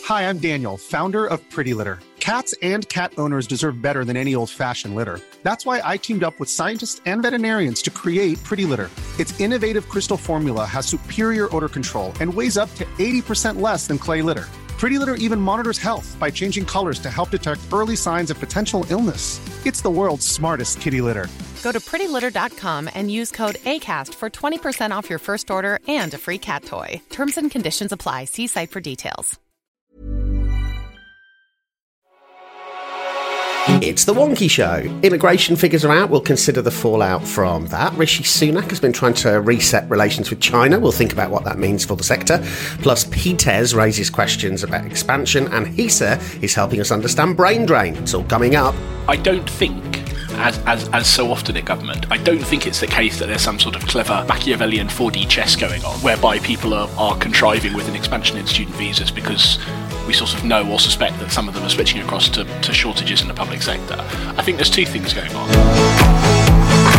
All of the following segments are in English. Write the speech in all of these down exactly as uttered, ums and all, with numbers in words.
Hi, I'm Daniel, founder of Pretty Litter. Cats and cat owners deserve better than any old-fashioned litter. That's why I teamed up with scientists and veterinarians to create Pretty Litter. Its innovative crystal formula has superior odor control and weighs up to eighty percent less than clay litter. Pretty Litter even monitors health by changing colors to help detect early signs of potential illness. It's the world's smartest kitty litter. Go to pretty litter dot com and use code ACAST for twenty percent off your first order and a free cat toy. Terms and conditions apply. See site for details. It's The Wonky Show. Immigration figures are out. We'll consider the fallout from that. Rishi Sunak has been trying to reset relations with China. We'll think about what that means for the sector. Plus, P T E S raises questions about expansion, and HESA is helping us understand brain drain. It's all coming up. I don't think, as, as as so often in government, I don't think it's the case that there's some sort of clever Machiavellian four D chess going on, whereby people are, are contriving with an expansion in student visas because we sort of know or suspect that some of them are switching across to, to shortages in the public sector. I think there's two things going on.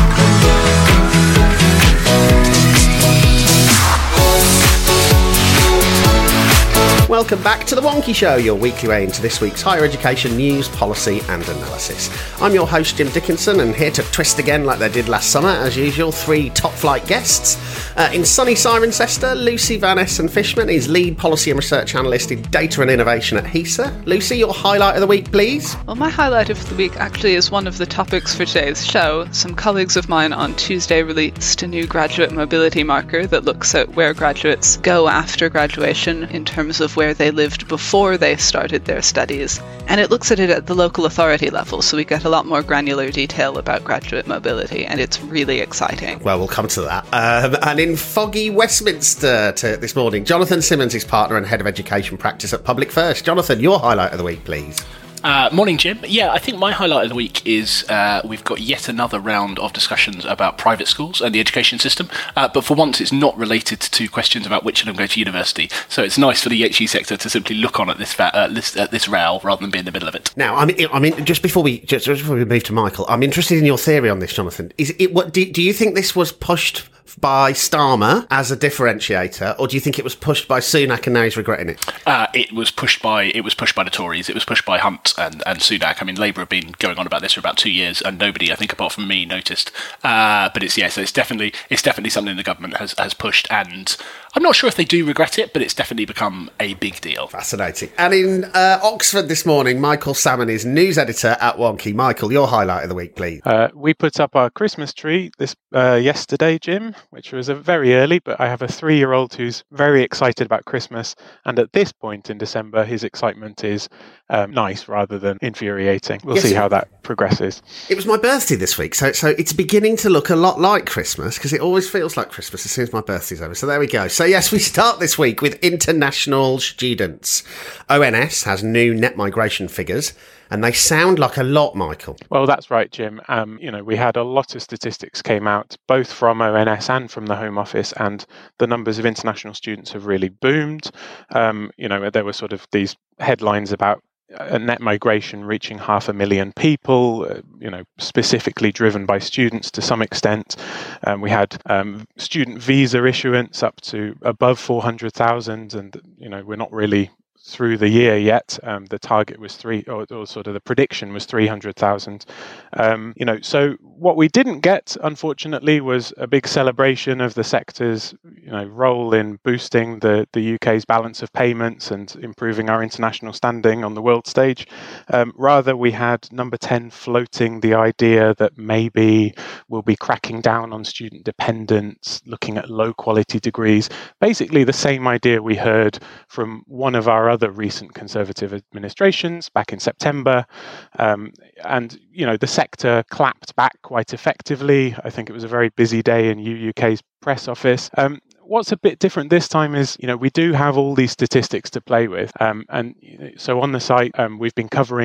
Welcome back to The Wonky Show, your weekly way into this week's higher education news, policy and analysis. I'm your host, Jim Dickinson, and here to twist again like they did last summer, as usual, three top-flight guests. Uh, in sunny Cirencester, Lucy Van Essen-Fishman is lead policy and research analyst in data and innovation at HESA. Lucy, your highlight of the week, please. Well, my highlight of the week actually is one of the topics for today's show. Some colleagues of mine on Tuesday released a new graduate mobility marker that looks at where graduates go after graduation in terms of where they lived before they started their studies. And it looks at it at the local authority level, so we get a lot more granular detail about graduate mobility, and it's really exciting. Well, we'll come to that. Um, and in foggy Westminster to this morning, Jonathan Simmons is partner and head of education practice at Public First. Jonathan, your highlight of the week, please. Uh, morning, Jim. Yeah, I think my highlight of the week is uh, we've got yet another round of discussions about private schools and the education system, uh, but for once it's not related to questions about which of them go to university. So it's nice for the H E sector to simply look on at this fa- uh, this, uh, this row rather than be in the middle of it. Now, I mean, I mean, just before we just, just before we move to Michael, I'm interested in your theory on this, Jonathan. Is it what do, do you think this was pushed by Starmer as a differentiator, or do you think it was pushed by Sunak and now he's regretting it? Uh, it was pushed by it was pushed by the Tories. It was pushed by Hunt and, and Sunak. I mean, Labour have been going on about this for about two years, and nobody, I think, apart from me, noticed. Uh, but it's yeah, so it's definitely it's definitely something the government has, has pushed, and I'm not sure if they do regret it, but it's definitely become a big deal. Fascinating. And in uh, Oxford this morning, Michael Salmon is news editor at Wonky. Michael, your highlight of the week, please. Uh, we put up our Christmas tree this uh, yesterday, Jim, which was a very early, but I have a three-year-old who's very excited about Christmas, and at this point in December, his excitement is um, nice rather than infuriating. We'll yes, see how that progresses. It was my birthday this week, so so it's beginning to look a lot like Christmas, because it always feels like Christmas as soon as my birthday's over. So there we go. So yes, we start this week with international students. O N S has new net migration figures, and they sound like a lot, Michael. Well, that's right, Jim. Um, you know, we had a lot of statistics came out, both from O N S and from the Home Office, and the numbers of international students have really boomed. Um, you know, there were sort of these headlines about a net migration reaching half a million people, uh, you know, specifically driven by students to some extent. Um, we had um, student visa issuance up to above four hundred thousand, and, you know, we're not really through the year yet. Um, the target was three, or, or sort of the prediction was three hundred thousand. Um, you know, so what we didn't get, unfortunately, was a big celebration of the sector's, you know, role in boosting the, the U K's balance of payments and improving our international standing on the world stage. Um, rather, we had Number ten floating the idea that maybe we'll be cracking down on student dependence, looking at low quality degrees. Basically, the same idea we heard from one of our other recent Conservative administrations back in September. Um, and, you know, the sector clapped back quite effectively. I think it was a very busy day in U K's press office. Um, What's a bit different this time is, you know, we do have all these statistics to play with. Um, and so on the site, um, we've been covering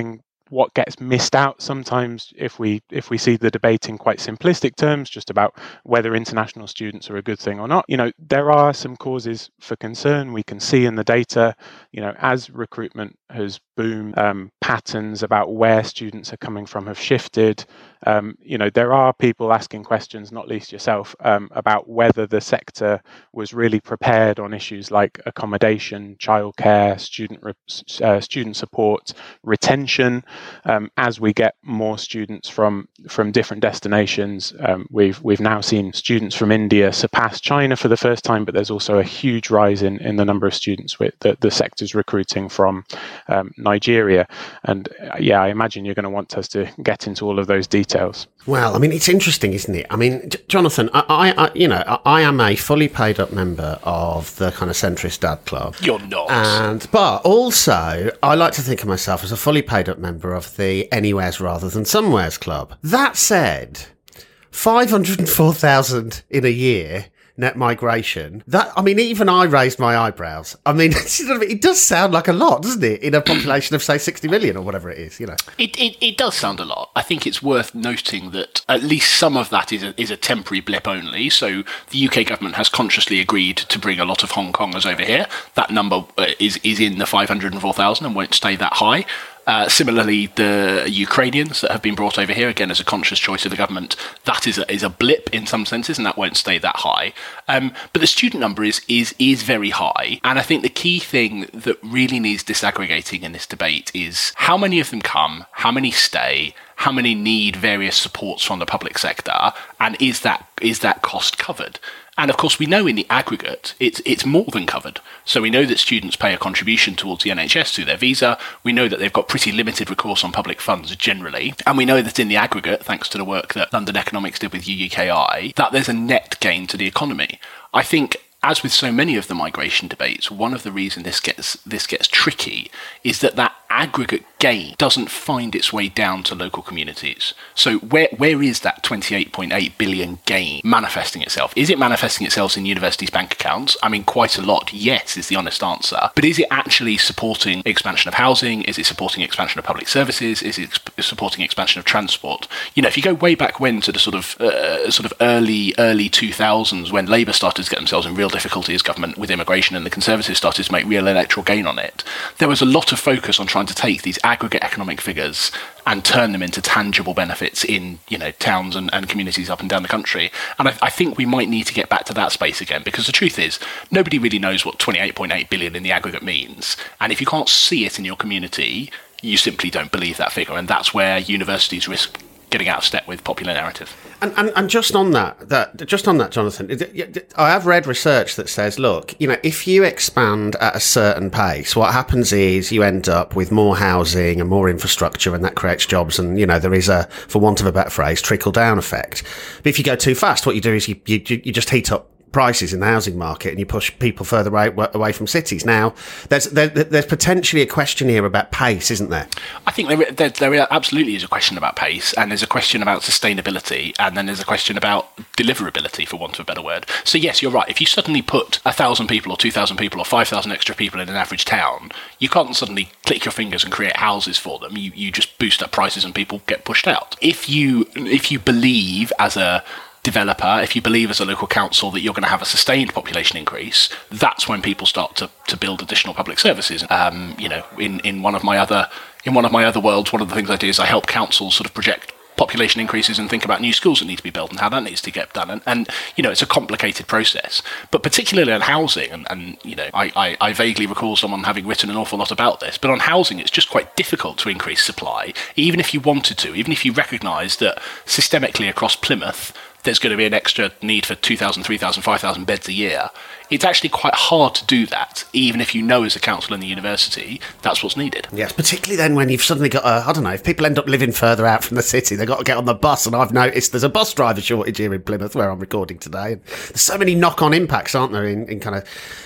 what gets missed out sometimes if we if we see the debate in quite simplistic terms, just about whether international students are a good thing or not. You know, there are some causes for concern. We can see in the data, you know, as recruitment has boomed, um, patterns about where students are coming from have shifted. Um, you know, there are people asking questions, not least yourself, um, about whether the sector was really prepared on issues like accommodation, childcare, student re- uh, student support, retention. Um, as we get more students from from different destinations, um, we've we've now seen students from India surpass China for the first time, but there's also a huge rise in, in the number of students with the, the sector's recruiting from um, Nigeria. And uh, yeah, I imagine you're going to want us to get into all of those details. Well, I mean, it's interesting, isn't it? I mean, J- Jonathan, I, I, I, you know, I, I am a fully paid up member of the kind of centrist dad club. You're not. And, but also, I like to think of myself as a fully paid up member of the Anywheres Rather Than Somewheres club. That said, five hundred four thousand in a year net migration. That, I mean, even I raised my eyebrows. I mean, it does sound like a lot, doesn't it? In a population of, say, sixty million or whatever it is, you know. It, it it does sound a lot. I think it's worth noting that at least some of that is a, is a temporary blip only. So the U K government has consciously agreed to bring a lot of Hong Kongers over here. That number is, is in the five hundred four thousand and won't stay that high. Uh, similarly, the Ukrainians that have been brought over here, again, as a conscious choice of the government, that is a, is a blip in some senses, and that won't stay that high. Um, but the student number is, is, is very high. And I think the key thing that really needs disaggregating in this debate is how many of them come, how many stay, how many need various supports from the public sector, and is that is that cost covered? And of course, we know in the aggregate, it's it's more than covered. So we know that students pay a contribution towards the N H S through their visa. We know that they've got pretty limited recourse on public funds generally. And we know that in the aggregate, thanks to the work that London Economics did with U U K I, that there's a net gain to the economy. I think, as with so many of the migration debates, one of the reasons this gets this gets tricky is that that aggregate gain doesn't find its way down to local communities. So where where is that twenty-eight point eight billion gain manifesting itself? Is it manifesting itself in universities' bank accounts? I mean, quite a lot, yes, is the honest answer. But is it actually supporting expansion of housing? Is it supporting expansion of public services? Is it exp- supporting expansion of transport? You know, if you go way back when to the sort of uh, sort of early early two thousands, when Labour started to get themselves in real difficulty as government with immigration and the Conservatives started to make real electoral gain on it, there was a lot of focus on trying to take these aggregate economic figures and turn them into tangible benefits in, you know, towns and, and communities up and down the country. And I, I think we might need to get back to that space again, because the truth is, nobody really knows what twenty-eight point eight billion in the aggregate means. And if you can't see it in your community, you simply don't believe that figure. And that's where universities risk getting out of step with popular narrative. And, and and just on that, that just on that, Jonathan, I have read research that says, look, you know, if you expand at a certain pace, what happens is you end up with more housing and more infrastructure, and that creates jobs. And, you know, there is a, for want of a better phrase, trickle down effect. But if you go too fast, what you do is you you, you just heat up prices in the housing market, and you push people further away, away from cities. Now, there's there, there's potentially a question here about pace, isn't there? I think there, there there absolutely is a question about pace, and there's a question about sustainability, and then there's a question about deliverability, for want of a better word. So yes, you're right. If you suddenly put a thousand people or two thousand people or five thousand extra people in an average town, you can't suddenly click your fingers and create houses for them. You you just boost up prices and people get pushed out. If you if you believe as a developer, if you believe as a local council that you're going to have a sustained population increase, that's when people start to, to build additional public services. Um, you know, in, in one of my other in one of my other worlds, one of the things I do is I help councils sort of project population increases and think about new schools that need to be built and how that needs to get done. And, and you know, it's a complicated process. But particularly on housing, and, and you know, I, I, I vaguely recall someone having written an awful lot about this, but on housing, it's just quite difficult to increase supply, even if you wanted to, even if you recognise that systemically across Plymouth, there's going to be an extra need for two thousand, three thousand, five thousand beds a year. It's actually quite hard to do that, even if you know as a council in the university that's what's needed. Yes, particularly then when you've suddenly got, a, I don't know, if people end up living further out from the city, they've got to get on the bus, and I've noticed there's a bus driver shortage here in Plymouth where I'm recording today. And there's so many knock-on impacts, aren't there, in, in kind of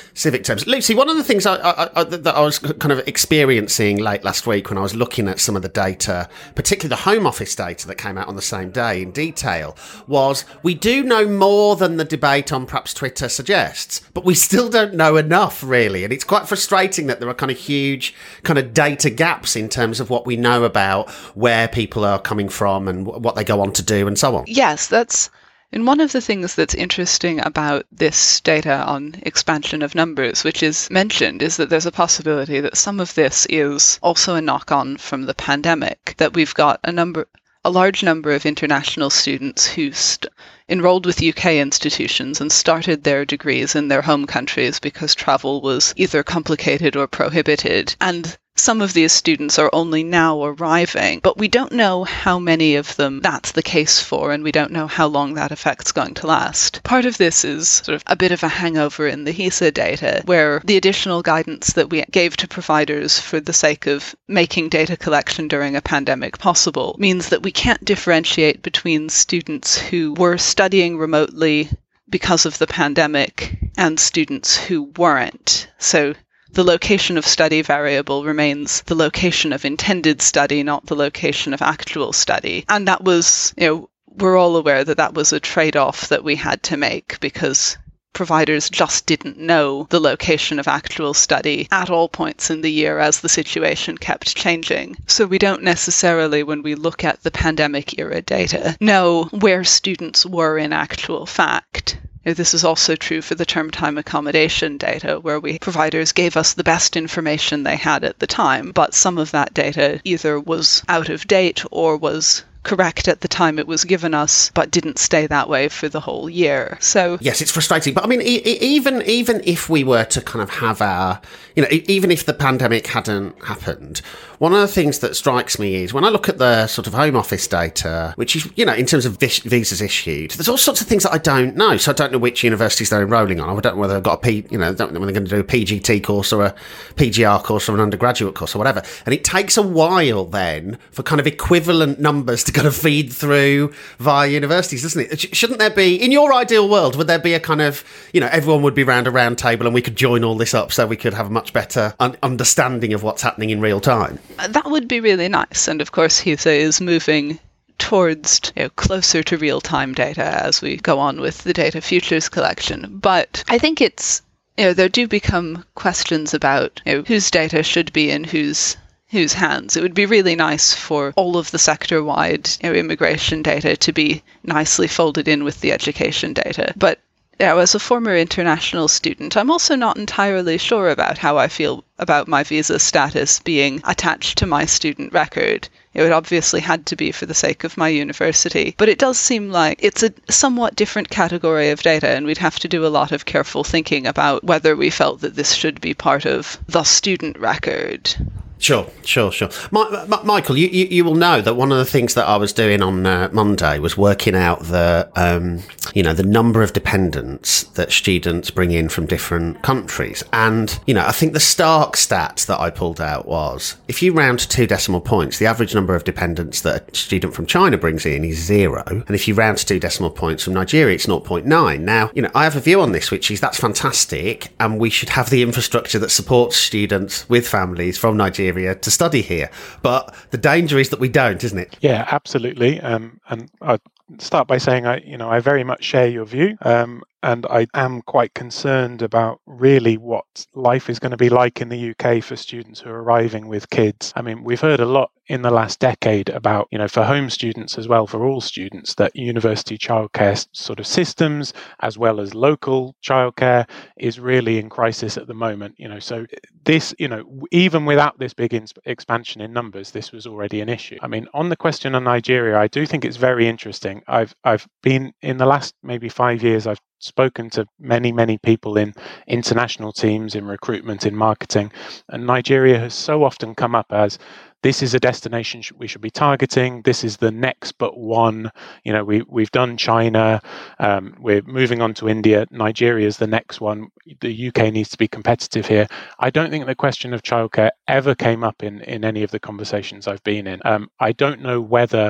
civic terms. Lucy, one of the things I, I, I, that I was kind of experiencing late last week when I was looking at some of the data, particularly the Home Office data that came out on the same day in detail, was we do know more than the debate on perhaps Twitter suggests, but we still don't know enough, really. And it's quite frustrating that there are kind of huge kind of data gaps in terms of what we know about where people are coming from and what they go on to do and so on. Yes, that's... And one of the things that's interesting about this data on expansion of numbers, which is mentioned, is that there's a possibility that some of this is also a knock-on from the pandemic, that we've got a number, a large number of international students who st- enrolled with U K institutions and started their degrees in their home countries because travel was either complicated or prohibited. And some of these students are only now arriving, but we don't know how many of them that's the case for, and we don't know how long that effect's going to last. Part of this is sort of a bit of a hangover in the HESA data, where the additional guidance that we gave to providers for the sake of making data collection during a pandemic possible means that we can't differentiate between students who were studying remotely because of the pandemic and students who weren't. So the location of study variable remains the location of intended study, not the location of actual study. And that was, you know, we're all aware that that was a trade-off that we had to make because providers just didn't know the location of actual study at all points in the year as the situation kept changing. So we don't necessarily, when we look at the pandemic era data, know where students were in actual fact. This is also true for the term time accommodation data, where we providers gave us the best information they had at the time, but some of that data either was out of date or was correct at the time it was given us, but didn't stay that way for the whole year. So yes, it's frustrating. But I mean, e- even even if we were to kind of have our, you know, e- even if the pandemic hadn't happened, one of the things that strikes me is when I look at the sort of Home Office data, which is, you know, in terms of vis- visas issued, there's all sorts of things that I don't know. So I don't know which universities they're enrolling on. I don't know whether they've got a P, you know, I don't know whether they're going to do a P G T course or a P G R course or an undergraduate course or whatever. And it takes a while then for kind of equivalent numbers to kind of feed through via universities, doesn't it? Shouldn't there be, in your ideal world, would there be a kind of, you know, everyone would be round a round table and we could join all this up so we could have a much better un- understanding of what's happening in real time? That would be really nice. And of course, HESA is moving towards, you know, closer to real-time data as we go on with the data futures collection. But I think it's, you know, there do become questions about, you know, whose data should be in whose whose hands. It would be really nice for all of the sector-wide, you know, immigration data to be nicely folded in with the education data. But you know, as a former international student, I'm also not entirely sure about how I feel about my visa status being attached to my student record. It obviously had to be for the sake of my university, but it does seem like it's a somewhat different category of data, and we'd have to do a lot of careful thinking about whether we felt that this should be part of the student record. Sure, sure, sure. My, my, Michael, you, you, you will know that one of the things that I was doing on uh, Monday was working out the, um, you know, the number of dependents that students bring in from different countries. And, you know, I think the stark stat that I pulled out was if you round to two decimal points, the average number of dependents that a student from China brings in is zero. And if you round to two decimal points from Nigeria, it's zero point nine. Now, you know, I have a view on this, which is that's fantastic. And we should have the infrastructure that supports students with families from Nigeria to study here, but the danger is that we don't, isn't it? Yeah, absolutely. Um, and I'd start by saying I, you know, I very much share your view, um, and I am quite concerned about really what life is going to be like in the U K for students who are arriving with kids. I mean, we've heard a lot in the last decade about, you know, for home students as well, for all students, that university childcare sort of systems, as well as local childcare, is really in crisis at the moment. You know, so this, you know, even without this big in- expansion in numbers, this was already an issue. I mean, on the question on Nigeria, I do think it's very interesting. I've I've been in the last maybe five years, I've spoken to many, many people in international teams, in recruitment, in marketing, and Nigeria has so often come up as this is a destination we should be targeting. This is the next but one. You know, we, we've done China. Um, we're moving on to India. Nigeria is the next one. The U K needs to be competitive here. I don't think the question of childcare ever came up in, in any of the conversations I've been in. Um, I don't know whether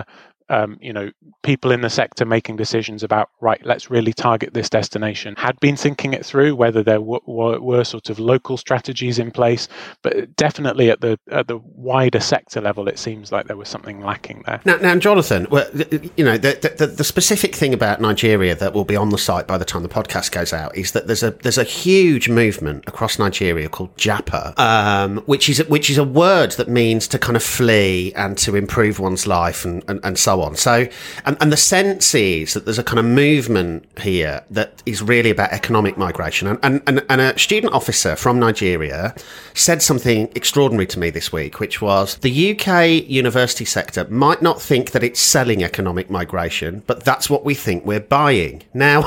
um, you know, people in the sector making decisions about, right, let's really target this destination, had been thinking it through, whether there w- w- were sort of local strategies in place, but definitely at the at the wider sector level, it seems like there was something lacking there. Now, now Jonathan, well, you know, the, the the specific thing about Nigeria that will be on the site by the time the podcast goes out is that there's a there's a huge movement across Nigeria called JAPA, um, which is which is a word that means to kind of flee and to improve one's life and, and, and so on. So, and, and the sense is that there's a kind of movement here that is really about economic migration. And, and, and, and a student officer from Nigeria said something extraordinary to me this week, which was the U K university sector might not think that it's selling economic migration, but that's what we think we're buying. Now,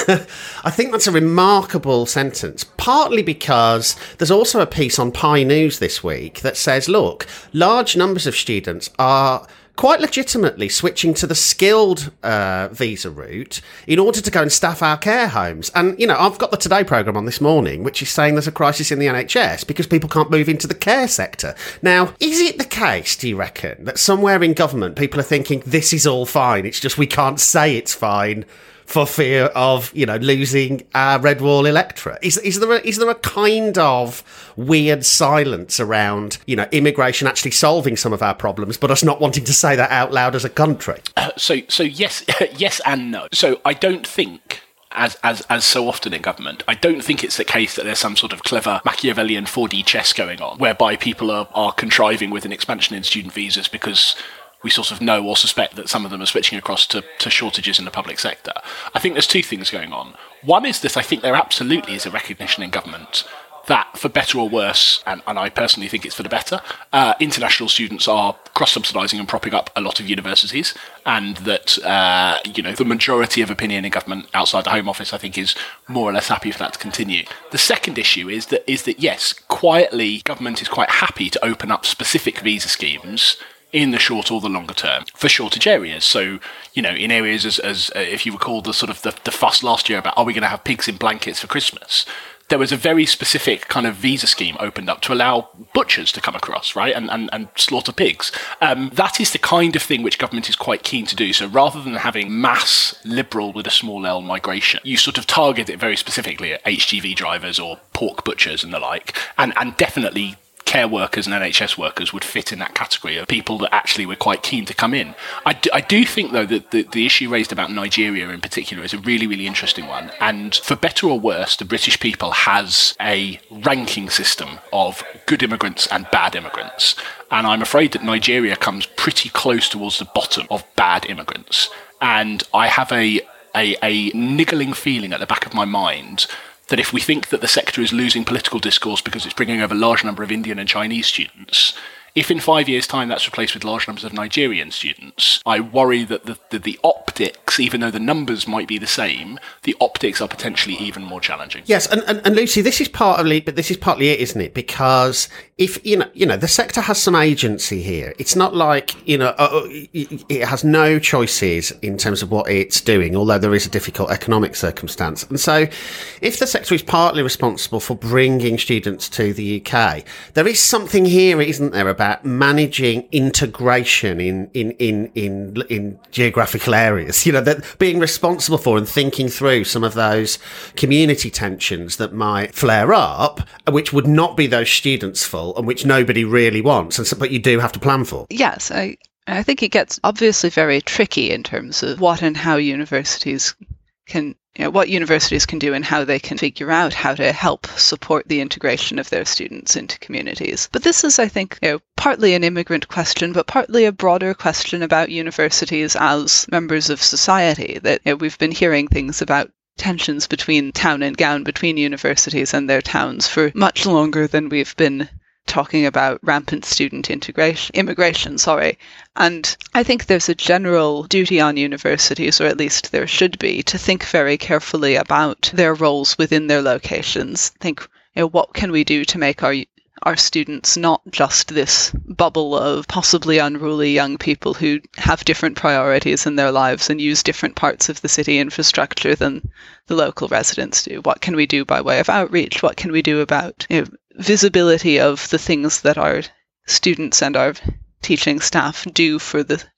I think that's a remarkable sentence, partly because there's also a piece on Pi News this week that says, look, large numbers of students are quite legitimately switching to the skilled uh, visa route in order to go and staff our care homes. And, you know, I've got the Today programme on this morning, which is saying there's a crisis in the N H S because people can't move into the care sector. Now, is it the case, do you reckon, that somewhere in government people are thinking this is all fine, it's just we can't say it's fine for fear of, you know, losing our red wall electorate? Is is there a, is there a kind of weird silence around, you know, immigration actually solving some of our problems, but us not wanting to say that out loud as a country? Uh, so so yes yes and no. So I don't think, As, as as so often in government, I don't think it's the case that there's some sort of clever Machiavellian four D chess going on, whereby people are, are contriving with an expansion in student visas because we sort of know or suspect that some of them are switching across to, to shortages in the public sector. I think there's two things going on. One is that I think there absolutely is a recognition in government that, for better or worse, and, and I personally think it's for the better, uh, international students are cross-subsidising and propping up a lot of universities, and that, uh, you know, the majority of opinion in government outside the Home Office, I think, is more or less happy for that to continue. The second issue is that, is that yes, quietly, government is quite happy to open up specific visa schemes in the short or the longer term for shortage areas. So, you know, in areas as, as uh, if you recall the sort of the, the fuss last year about, are we going to have pigs in blankets for Christmas? There was a very specific kind of visa scheme opened up to allow butchers to come across, right, and, and, and slaughter pigs. Um, that is the kind of thing which government is quite keen to do. So rather than having mass liberal with a small L migration, you sort of target it very specifically at H G V drivers or pork butchers and the like, and, and definitely care workers and N H S workers would fit in that category of people that actually were quite keen to come in. I do, I do think, though, that the, the issue raised about Nigeria in particular is a really, really interesting one. And for better or worse, the British people has a ranking system of good immigrants and bad immigrants. And I'm afraid that Nigeria comes pretty close towards the bottom of bad immigrants. And I have a, a, a niggling feeling at the back of my mind that if we think that the sector is losing political discourse because it's bringing over a large number of Indian and Chinese students, if in five years' time that's replaced with large numbers of Nigerian students, I worry that the, the, the optics, even though the numbers might be the same, the optics are potentially even more challenging. Yes, and, and, and Lucy, this is partly, but this is partly it, isn't it? Because if, you know, you know, the sector has some agency here. It's not like, you know, uh, it has no choices in terms of what it's doing, although there is a difficult economic circumstance. And so if the sector is partly responsible for bringing students to the U K, there is something here, isn't there, about managing integration in, in, in, in, in geographical areas, you know, that being responsible for and thinking through some of those community tensions that might flare up, which would not be those students' fault and which nobody really wants, and so, but you do have to plan for. Yes, I, I think it gets obviously very tricky in terms of what and how universities can, you know, what universities can do and how they can figure out how to help support the integration of their students into communities. But this is, I think, you know, partly an immigrant question, but partly a broader question about universities as members of society. That, you know, we've been hearing things about tensions between town and gown, between universities and their towns for much longer than we've been talking about rampant student integration, immigration, sorry. And I think there's a general duty on universities, or at least there should be, to think very carefully about their roles within their locations. Think, you know, what can we do to make our our students not just this bubble of possibly unruly young people who have different priorities in their lives and use different parts of the city infrastructure than the local residents do? What can we do by way of outreach? What can we do about, you know, visibility of the things that our students and our teaching staff do for the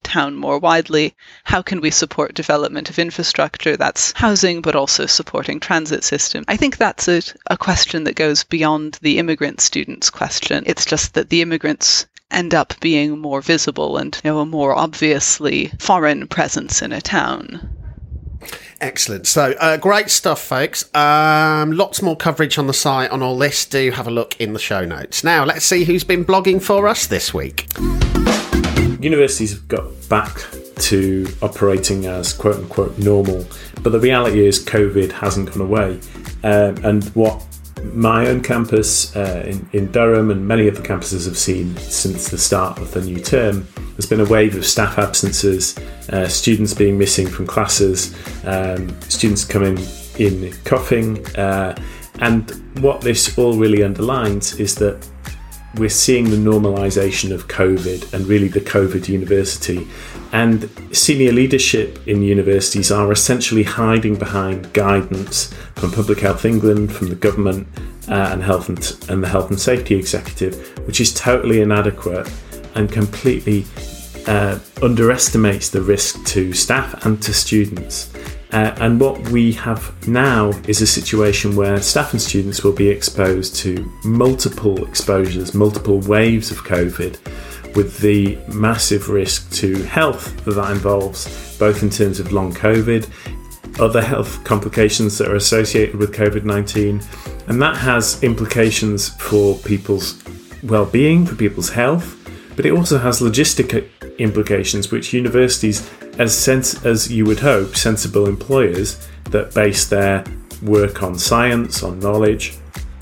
town more widely? How can we support development of infrastructure that's housing but also supporting transit system? I think that's a, a question that goes beyond the immigrant students question. It's just that the immigrants end up being more visible and, you know, a more obviously foreign presence in a town. Excellent. So, uh, great stuff, folks. Um, lots more coverage on the site on all this. Do have a look in the show notes. Now, let's see who's been blogging for us this week. Universities have got back to operating as quote-unquote normal, but the reality is COVID hasn't gone away. Um, and what my own campus uh, in, in Durham and many other campuses have seen since the start of the new term has been a wave of staff absences, uh, students being missing from classes, um, students coming in coughing, uh, and what this all really underlines is that we're seeing the normalisation of COVID and really the COVID university. And senior leadership in universities are essentially hiding behind guidance from Public Health England, from the government uh, and health and, and the Health and Safety Executive, which is totally inadequate and completely uh, underestimates the risk to staff and to students. Uh, and what we have now is a situation where staff and students will be exposed to multiple exposures, multiple waves of COVID, with the massive risk to health that that involves, both in terms of long COVID, other health complications that are associated with COVID nineteen, and that has implications for people's well-being, for people's health, but it also has logistic implications which universities, as sense as you would hope, sensible employers that base their work on science, on knowledge,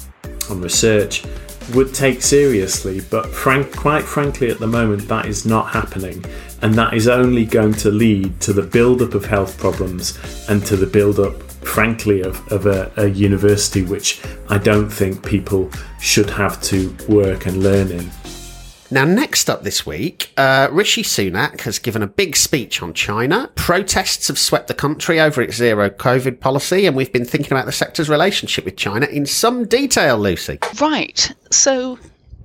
on research, would take seriously. But frank, quite frankly, at the moment, that is not happening, and that is only going to lead to the build-up of health problems and to the build-up, frankly, of, of a, a university which I don't think people should have to work and learn in. Now, next up this week, uh, Rishi Sunak has given a big speech on China. Protests have swept the country over its zero COVID policy, and we've been thinking about the sector's relationship with China in some detail, Lucy. Right. So,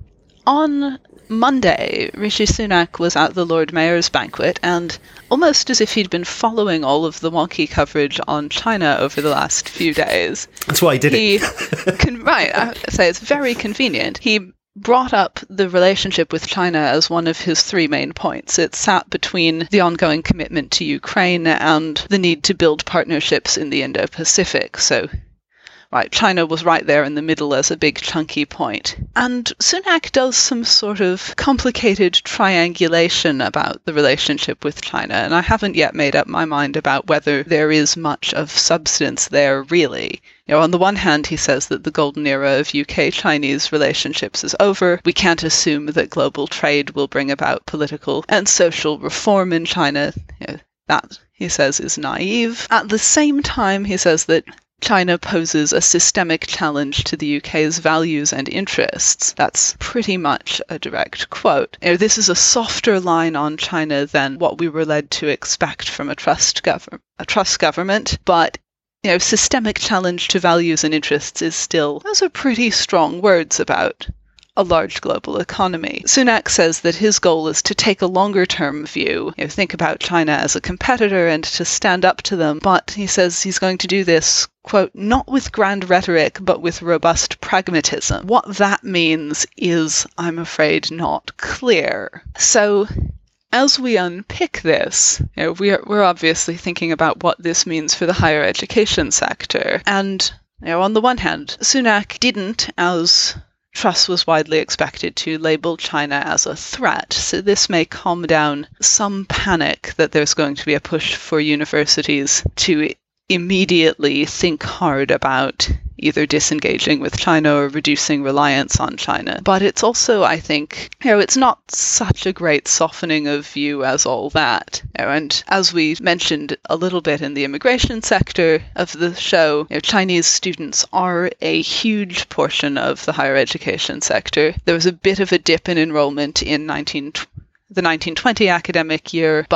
on Monday, Rishi Sunak was at the Lord Mayor's banquet, and almost as if he'd been following all of the wonky coverage on China over the last few days. That's why he did he, it. con- right. I say it's very convenient. He brought up the relationship with China as one of his three main points. It sat between the ongoing commitment to Ukraine and the need to build partnerships in the Indo-Pacific. So, right, China was right there in the middle as a big chunky point. And Sunak does some sort of complicated triangulation about the relationship with China, and I haven't yet made up my mind about whether there is much of substance there, really. You know, on the one hand, he says that the golden era of U K-Chinese relationships is over. We can't assume that global trade will bring about political and social reform in China. You know, that, he says, is naive. At the same time, he says that China poses a systemic challenge to the U K's values and interests. That's pretty much a direct quote. You know, this is a softer line on China than what we were led to expect from a trust gov- a trust government, but you know, systemic challenge to values and interests is still, those are pretty strong words about a large global economy. Sunak says that his goal is to take a longer-term view, you know, think about China as a competitor and to stand up to them, but he says he's going to do this, quote, not with grand rhetoric, but with robust pragmatism. What that means is, I'm afraid, not clear. So, as we unpick this, you know, we're, we're obviously thinking about what this means for the higher education sector. And, you know, on the one hand, Sunak didn't, as Truss was widely expected to, label China as a threat. So this may calm down some panic that there's going to be a push for universities to immediately think hard about either disengaging with China or reducing reliance on China. But it's also, I think, you know, it's not such a great softening of view as all that. You know, and as we mentioned a little bit in the immigration sector of the show, you know, Chinese students are a huge portion of the higher education sector. There was a bit of a dip in enrollment in nineteen the nineteen twenty academic year, but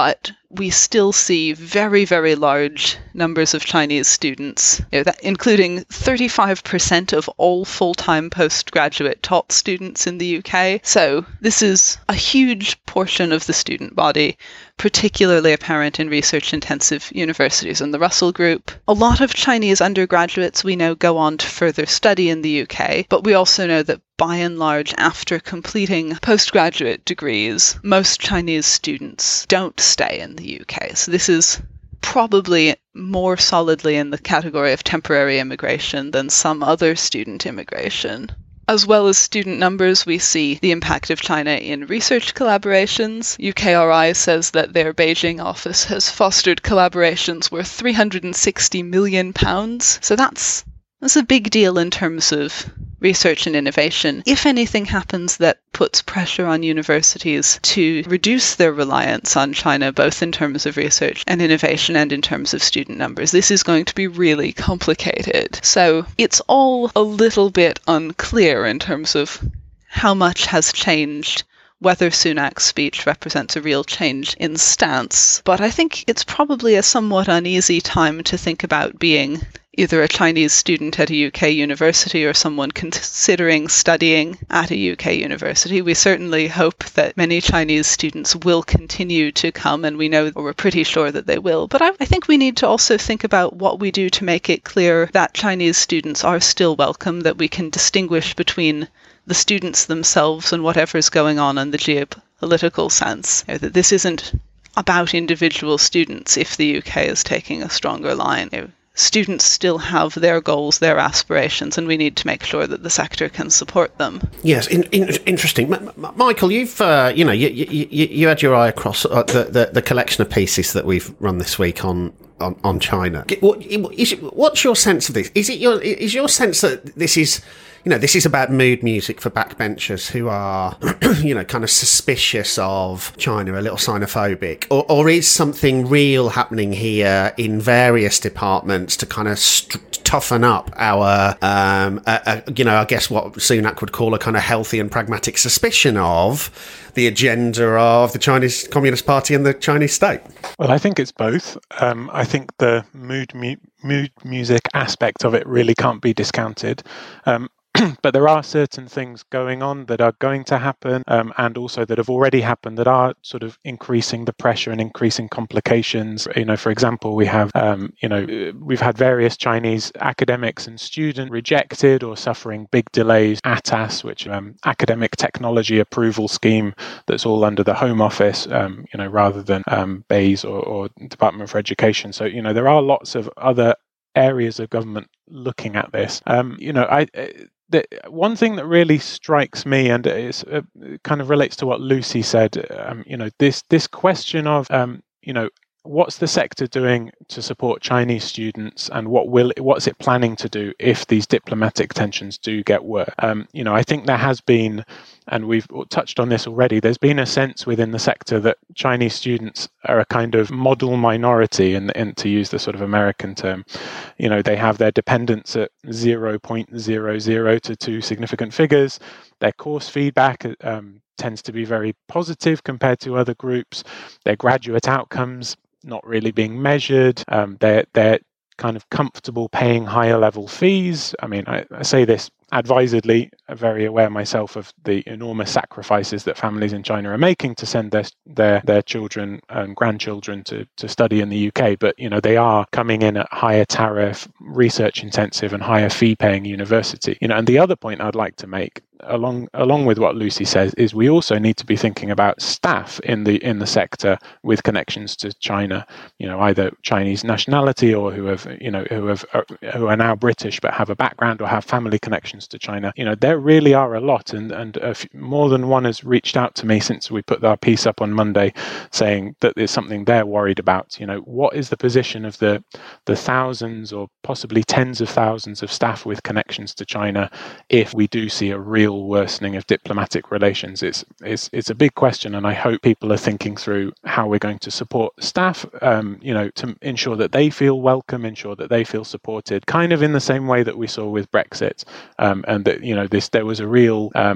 we still see very, very large numbers of Chinese students, you know, that, including thirty-five percent of all full-time postgraduate taught students in the U K. So this is a huge portion of the student body, particularly apparent in research-intensive universities in the Russell Group. A lot of Chinese undergraduates we know go on to further study in the U K, but we also know that by and large, after completing postgraduate degrees, most Chinese students don't stay in the U K. So this is probably more solidly in the category of temporary immigration than some other student immigration. As well as student numbers, we see the impact of China in research collaborations. U K R I says that their Beijing office has fostered collaborations worth three hundred sixty million pounds. So that's that's a big deal in terms of research and innovation. If anything happens that puts pressure on universities to reduce their reliance on China, both in terms of research and innovation and in terms of student numbers, this is going to be really complicated. So it's all a little bit unclear in terms of how much has changed, whether Sunak's speech represents a real change in stance. But I think it's probably a somewhat uneasy time to think about being either a Chinese student at a U K university or someone considering studying at a U K university. We certainly hope that many Chinese students will continue to come, and we know, or we're pretty sure that they will. But I, I think we need to also think about what we do to make it clear that Chinese students are still welcome, that we can distinguish between the students themselves and whatever's going on in the geopolitical sense. You know, that this isn't about individual students if the U K is taking a stronger line. You know, students still have their goals, their aspirations, and we need to make sure that the sector can support them. Yes, in, in, interesting. M- M- Michael, you've uh, you know you, you you had your eye across uh, the, the the collection of pieces that we've run this week on. On, on China. What, is, what's your sense of this? Is it your is your sense that this is, you know, this is about mood music for backbenchers who are, you know, kind of suspicious of China, a little xenophobic, or, or is something real happening here in various departments to kind of st- toughen up our, um, uh, uh, you know, I guess what Sunak would call a kind of healthy and pragmatic suspicion of the agenda of the Chinese Communist Party and the Chinese state? Well, I think it's both. Um, I think the mood mu- mood music aspect of it really can't be discounted. Um, But there are certain things going on that are going to happen, um, and also that have already happened, that are sort of increasing the pressure and increasing complications. You know, for example, we have, um, you know, we've had various Chinese academics and students rejected or suffering big delays. A T A S, which um, Academic Technology Approval Scheme, that's all under the Home Office, um, you know, rather than um, B E I S or, or Department for Education. So, you know, there are lots of other areas of government looking at this. Um, you know, I. The one thing that really strikes me, and is uh, kind of relates to what Lucy said, um, you know, this this question of, um, you know, what's the sector doing to support Chinese students, and what will what's it planning to do if these diplomatic tensions do get worse? Um, you know, I think there has been, and we've touched on this already, there's been a sense within the sector that Chinese students are a kind of model minority, and, and to use the sort of American term, you know, they have their dependence at zero point zero zero to two significant figures. Their course feedback um, tends to be very positive compared to other groups. Their graduate outcomes not really being measured. Um, they're, they're kind of comfortable paying higher level fees. I mean, I, I say this advisedly, very aware myself of the enormous sacrifices that families in China are making to send their their, their children and grandchildren to, to study in the U K. But, you know, they are coming in at higher tariff, research intensive and higher fee paying university. You know, and the other point I'd like to make, along along with what Lucy says, is we also need to be thinking about staff in the in the sector with connections to China, you know, either Chinese nationality or who have, you know, who have uh, who are now British but have a background or have family connections to China. You know, there really are a lot, and and a few, more than one has reached out to me since we put our piece up on Monday, saying that there's something they're worried about. You know, what is the position of the the thousands or possibly tens of thousands of staff with connections to China if we do see a real worsening of diplomatic relations? It's it's it's a big question, and I hope people are thinking through how we're going to support staff, um, you know, to ensure that they feel welcome, ensure that they feel supported, kind of in the same way that we saw with Brexit, um, and that, you know, this there was a real um,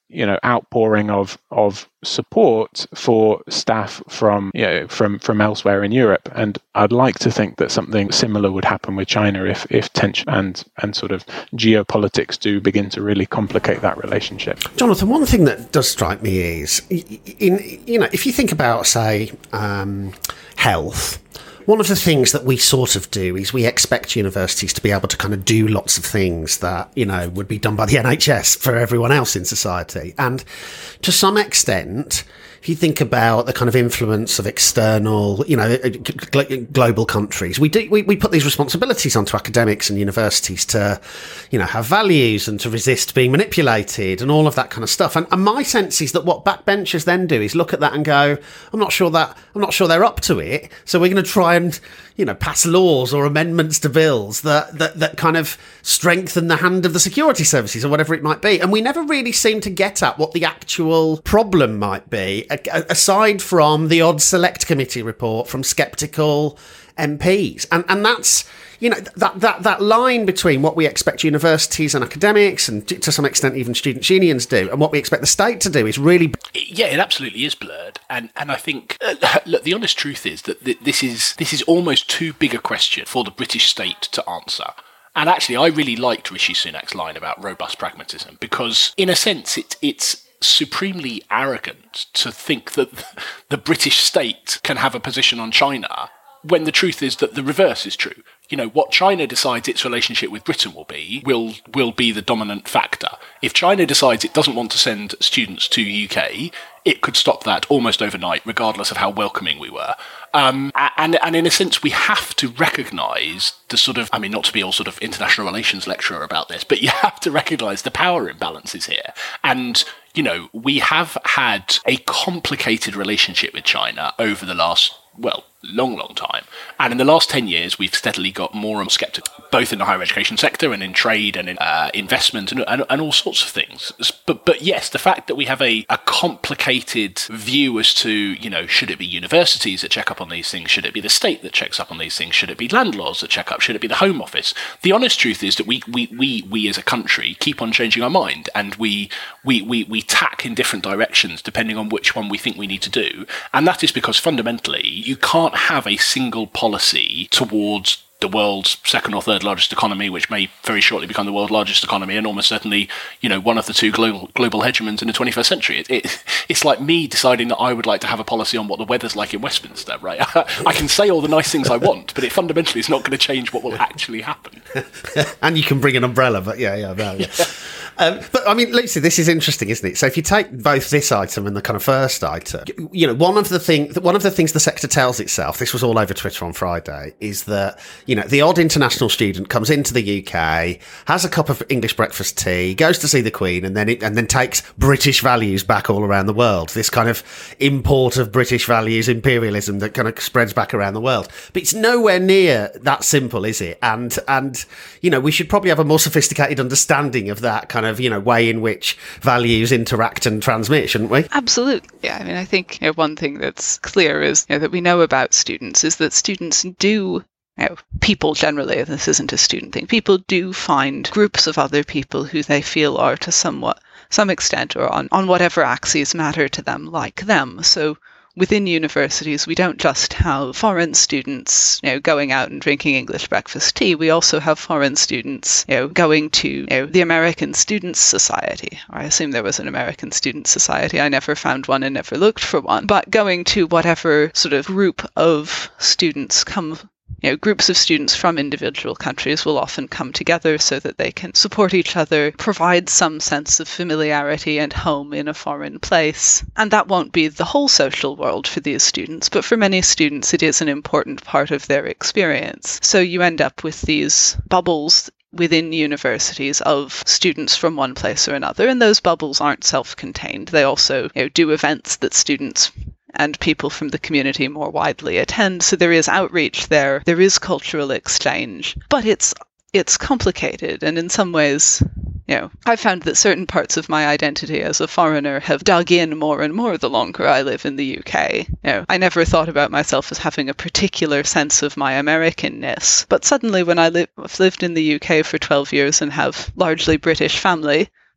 you know, outpouring of of support for staff from you know from from elsewhere in Europe. And I'd like to think that something similar would happen with China if if tension and and sort of geopolitics do begin to really complicate that relationship. Jonathan, one thing that does strike me is, in you know, if you think about, say, um, health. One of the things that we sort of do is we expect universities to be able to kind of do lots of things that, you know, would be done by the N H S for everyone else in society. And to some extent, if you think about the kind of influence of external, you know, global countries, we do we, we put these responsibilities onto academics and universities to, you know, have values and to resist being manipulated and all of that kind of stuff. And, and my sense is that what backbenchers then do is look at that and go, I'm not sure that I'm not sure they're up to it. So we're going to try and, you know, pass laws or amendments to bills that, that that kind of strengthen the hand of the security services or whatever it might be. And we never really seem to get at what the actual problem might be, aside from the odd select committee report from sceptical M Ps. And and that's, you know, that, that, that line between what we expect universities and academics and to some extent even student unions do and what we expect the state to do is really... Yeah, it absolutely is blurred. And and I think, uh, look, the honest truth is that th- this is this is almost too big a question for the British state to answer. And actually, I really liked Rishi Sunak's line about robust pragmatism because, in a sense, it, it's supremely arrogant to think that the British state can have a position on China when the truth is that the reverse is true. You know, what China decides its relationship with Britain will be, will will be the dominant factor. If China decides it doesn't want to send students to U K, it could stop that almost overnight, regardless of how welcoming we were. Um, and, and in a sense, we have to recognise the sort of, I mean, not to be all sort of international relations lecturer about this, but you have to recognise the power imbalances here. And, you know, we have had a complicated relationship with China over the last, well, long, long time. And in the last ten years, we've steadily got more and more sceptical, both in the higher education sector and in trade and in uh, investment and, and and all sorts of things. But but yes, the fact that we have a, a complicated view as to, you know, should it be universities that check up on these things? Should it be the state that checks up on these things? Should it be landlords that check up? Should it be the Home Office? The honest truth is that we we we, we as a country keep on changing our mind, and we, we, we, we tack in different directions depending on which one we think we need to do. And that is because fundamentally, you can't have a single policy towards the world's second or third largest economy, which may very shortly become the world's largest economy, and almost certainly, you know, one of the two global global hegemons in the twenty-first century. It, it, it's like me deciding that I would like to have a policy on what the weather's like in Westminster, right? I can say all the nice things I want, but it fundamentally is not going to change what will actually happen. And you can bring an umbrella, but yeah, yeah, no, yeah. yeah. Um, but I mean, Lucy, this is interesting, isn't it? So if you take both this item and the kind of first item, you know, one of the thing, one of the things the sector tells itself, this was all over Twitter on Friday, is that, you know, the odd international student comes into the U K, has a cup of English breakfast tea, goes to see the Queen, and then it, and then takes British values back all around the world. This kind of import of British values, imperialism that kind of spreads back around the world. But it's nowhere near that simple, is it? And and you know, we should probably have a more sophisticated understanding of that kind of, you know, way in which values interact and transmit, shouldn't we? Absolutely. Yeah, I mean, I think, you know, one thing that's clear is, you know, that we know about students is that students do, you know, people generally, this isn't a student thing, people do find groups of other people who they feel are to somewhat, some extent or on, on whatever axes matter to them like them. So within universities, we don't just have foreign students, you know, going out and drinking English breakfast tea. We also have foreign students, you know, going to, you know, the American Students Society. Or I assume there was an American Students Society. I never found one and never looked for one. But going to whatever sort of group of students come, you know, groups of students from individual countries will often come together so that they can support each other, provide some sense of familiarity and home in a foreign place. And that won't be the whole social world for these students, but for many students it is an important part of their experience. So you end up with these bubbles within universities of students from one place or another, and those bubbles aren't self-contained. They also, you know, do events that students and people from the community more widely attend. So there is outreach there, there is cultural exchange, but it's it's complicated. And in some ways, you know, I found that certain parts of my identity as a foreigner have dug in more and more the longer I live in the U K. You know, I never thought about myself as having a particular sense of my Americanness, but suddenly when I li- I've lived in the U K for twelve years and have largely British family,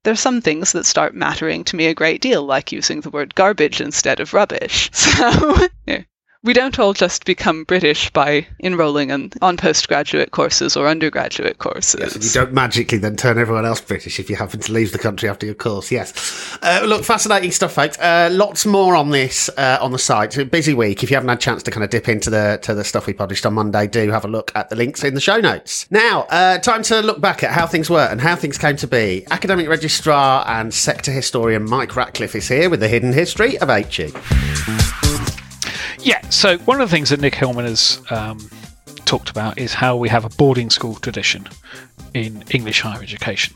there are some things that start mattering to me a great deal, like using the word garbage instead of rubbish. So yeah. We don't all just become British by enrolling in, on postgraduate courses or undergraduate courses. Yes, and you don't magically then turn everyone else British if you happen to leave the country after your course, yes. Uh, look, fascinating stuff, folks. Uh, lots more on this uh, on the site. A busy week. If you haven't had a chance to kind of dip into the to the stuff we published on Monday, do have a look at the links in the show notes. Now, uh, time to look back at how things were and how things came to be. Academic Registrar and Sector Historian Mike Ratcliffe is here with the hidden history of H E. Yeah, so one of the things that Nick Hillman has um, talked about is how we have a boarding school tradition in English higher education.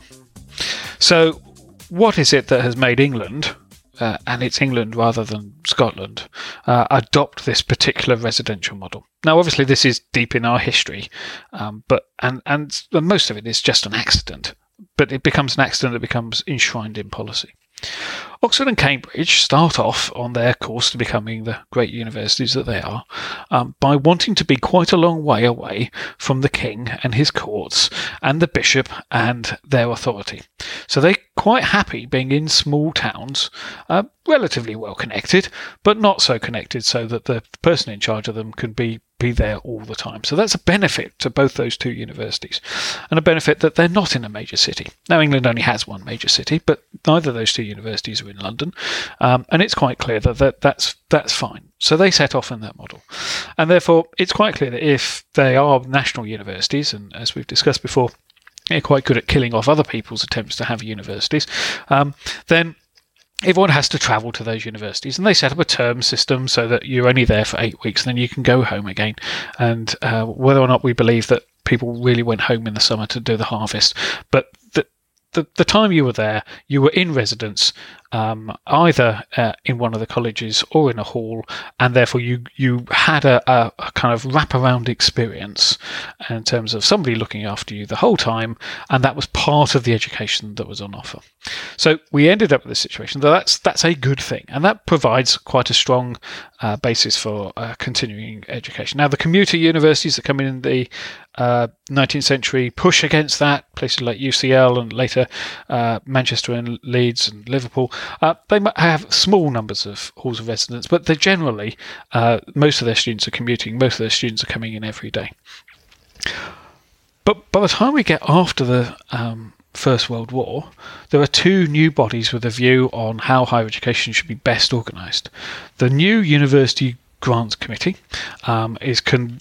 So what is it that has made England, uh, and it's England rather than Scotland, uh, adopt this particular residential model? Now, obviously, this is deep in our history, um, but and, and most of it is just an accident, but it becomes an accident that becomes enshrined in policy. Oxford and Cambridge start off on their course to becoming the great universities that they are um, by wanting to be quite a long way away from the king and his courts and the bishop and their authority. So they're quite happy being in small towns, uh, relatively well connected, but not so connected so that the person in charge of them can be be there all the time. So that's a benefit to both those two universities, and a benefit that they're not in a major city. Now, England only has one major city, but neither of those two universities are in London, um, and it's quite clear that, that that's that's fine. So they set off in that model, and therefore it's quite clear that if they are national universities, and as we've discussed before, they're quite good at killing off other people's attempts to have universities, um, then everyone has to travel to those universities, and they set up a term system so that you're only there for eight weeks and then you can go home again. And uh, whether or not we believe that people really went home in the summer to do the harvest, but the, the, the time you were there, you were in residence, um, either uh, in one of the colleges or in a hall, and therefore you you had a, a, a kind of wraparound experience in terms of somebody looking after you the whole time, and that was part of the education that was on offer. So we ended up with a situation that that's, that's a good thing, and that provides quite a strong uh, basis for uh, continuing education. Now, the commuter universities that come in the uh, nineteenth century push against that, places like U C L and later uh, Manchester and Leeds and Liverpool. Uh, they have small numbers of halls of residence, but they generally, uh, most of their students are commuting, most of their students are coming in every day. But by the time we get after the um, First World War, there are two new bodies with a view on how higher education should be best organised. The new University Grants Committee um, is con-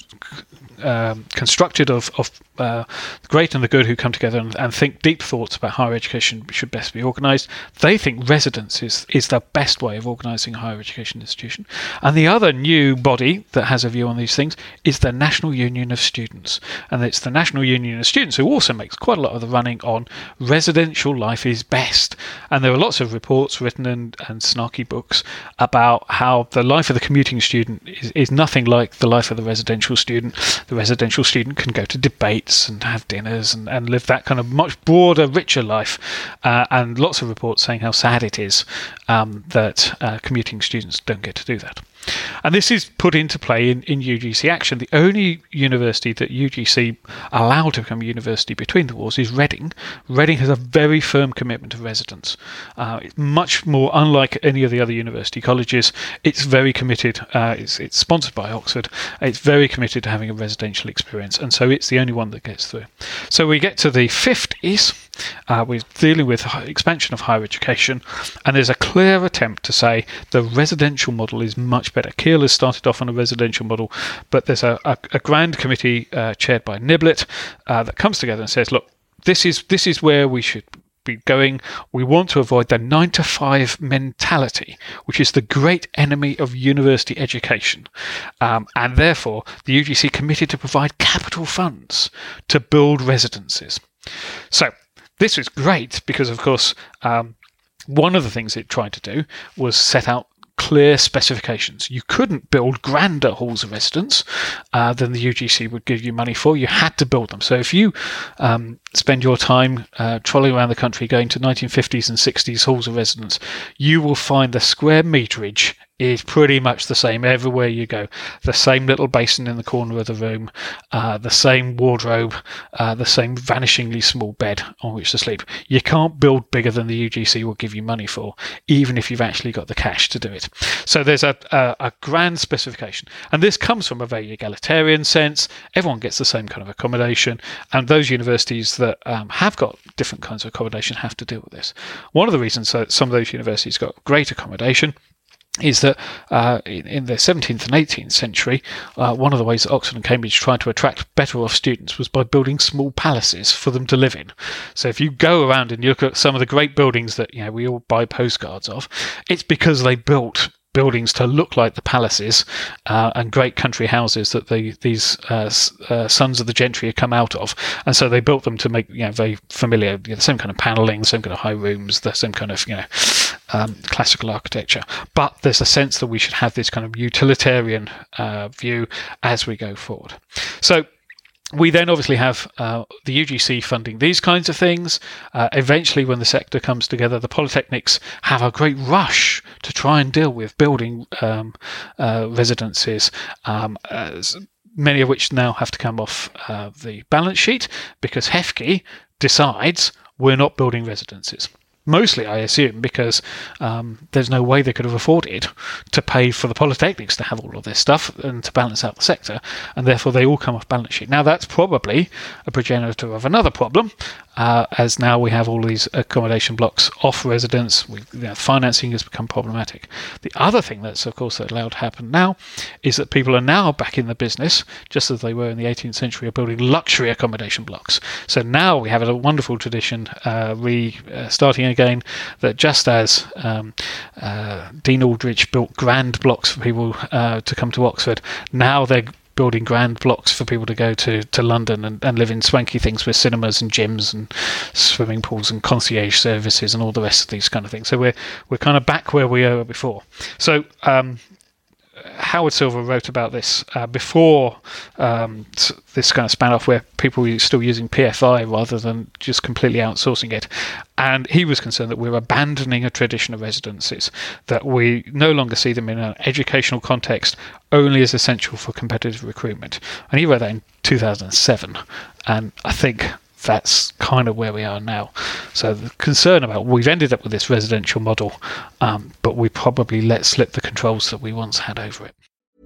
um, constructed of, of uh, the great and the good who come together and, and think deep thoughts about higher education should best be organised. They think residence is, is the best way of organising a higher education institution. And the other new body that has a view on these things is the National Union of Students. And it's the National Union of Students who also makes quite a lot of the running on residential life is best. And there are lots of reports written and, and snarky books about how the life of the commuting student is, is nothing like the life of the residential student. The residential student can go to debates and have dinners and, and live that kind of much broader, richer life. Uh, and lots of reports saying how sad it is um, that uh, commuting students don't get to do that. And this is put into play in, in U G C action. The only university that U G C allowed to become a university between the wars is Reading. Reading has a very firm commitment to residence. Uh, it's much more unlike any of the other university colleges. It's very committed. Uh, it's, it's sponsored by Oxford. It's very committed to having a residential experience, and so it's the only one that gets through. So we get to the fifties. Uh, we're dealing with expansion of higher education, and there's a clear attempt to say the residential model is much better. Keele has started off on a residential model, but there's a, a, a grand committee uh, chaired by Niblett uh, that comes together and says, look, this is this is where we should be going. We want to avoid the nine to five mentality, which is the great enemy of university education. Um, and therefore, the U G C committed to provide capital funds to build residences. So this was great because, of course, um, one of the things it tried to do was set out clear specifications. You couldn't build grander halls of residence uh, than the U G C would give you money for. You had to build them. So if you um, spend your time uh, trolling around the country going to nineteen fifties and sixties halls of residence, you will find the square meterage is pretty much the same everywhere you go. The same little basin in the corner of the room, uh, the same wardrobe, uh, the same vanishingly small bed on which to sleep. You can't build bigger than the U G C will give you money for, even if you've actually got the cash to do it. So there's a, a, a grand specification. And this comes from a very egalitarian sense. Everyone gets the same kind of accommodation. And those universities that um, have got different kinds of accommodation have to deal with this. One of the reasons that some of those universities got great accommodation is that uh, in, in the seventeenth and eighteenth century, uh, one of the ways that Oxford and Cambridge tried to attract better off students was by building small palaces for them to live in. So if you go around and you look at some of the great buildings that you know we all buy postcards of, it's because they built buildings to look like the palaces uh, and great country houses that the, these uh, uh, sons of the gentry had come out of, and so they built them to make you know very familiar, you know, the same kind of panelling, the same kind of high rooms, the same kind of you know um, classical architecture. But there's a sense that we should have this kind of utilitarian uh, view as we go forward. So we then obviously have uh, the U G C funding these kinds of things. Uh, eventually, when the sector comes together, the polytechnics have a great rush to try and deal with building um, uh, residences, um, as many of which now have to come off uh, the balance sheet because H E F C E decides we're not building residences. Mostly, I assume, because um, there's no way they could have afforded to pay for the polytechnics to have all of this stuff and to balance out the sector, and therefore they all come off balance sheet. Now, that's probably a progenitor of another problem, uh, as now we have all these accommodation blocks off residence. We, you know, financing has become problematic. The other thing that's, of course, allowed to happen now is that people are now back in the business, just as they were in the eighteenth century, of building luxury accommodation blocks. So now we have a wonderful tradition uh, re uh, starting again, that just as um, uh, Dean Aldrich built grand blocks for people uh, to come to Oxford, now they're building grand blocks for people to go to, to London and, and live in swanky things with cinemas and gyms and swimming pools and concierge services and all the rest of these kind of things. So we're we're kind of back where we were before. So um, Howard Silver wrote about this uh, before um, this kind of span off, where people were still using P F I rather than just completely outsourcing it. And he was concerned that we're abandoning a tradition of residences, that we no longer see them in an educational context only as essential for competitive recruitment. And he wrote that in two thousand seven. And I think that's kind of where we are now. So the concern about, we've ended up with this residential model, um, but we probably let slip the controls that we once had over it.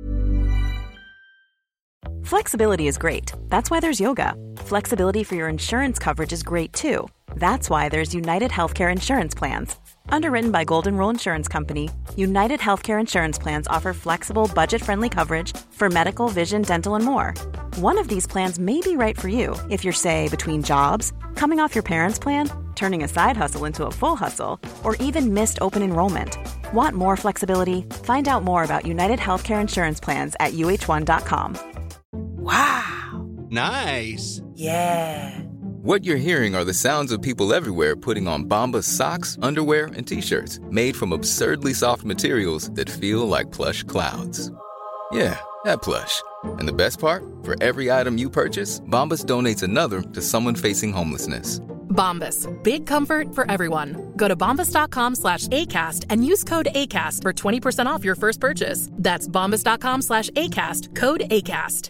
Flexibility is great. That's why there's yoga. Flexibility for your insurance coverage is great too. That's why there's United Healthcare Insurance Plans. Underwritten by Golden Rule Insurance Company, United Healthcare Insurance Plans offer flexible, budget-friendly coverage for medical, vision, dental, and more. One of these plans may be right for you if you're, say, between jobs, coming off your parents' plan, turning a side hustle into a full hustle, or even missed open enrollment. Want more flexibility? Find out more about United Healthcare Insurance Plans at U H one dot com. Wow. Nice. Yeah. What you're hearing are the sounds of people everywhere putting on Bombas socks, underwear, and T-shirts made from absurdly soft materials that feel like plush clouds. Yeah, that plush. And the best part? For every item you purchase, Bombas donates another to someone facing homelessness. Bombas. Big comfort for everyone. Go to bombas.com slash ACAST and use code ACAST for twenty percent off your first purchase. That's bombas.com slash ACAST. Code ACAST.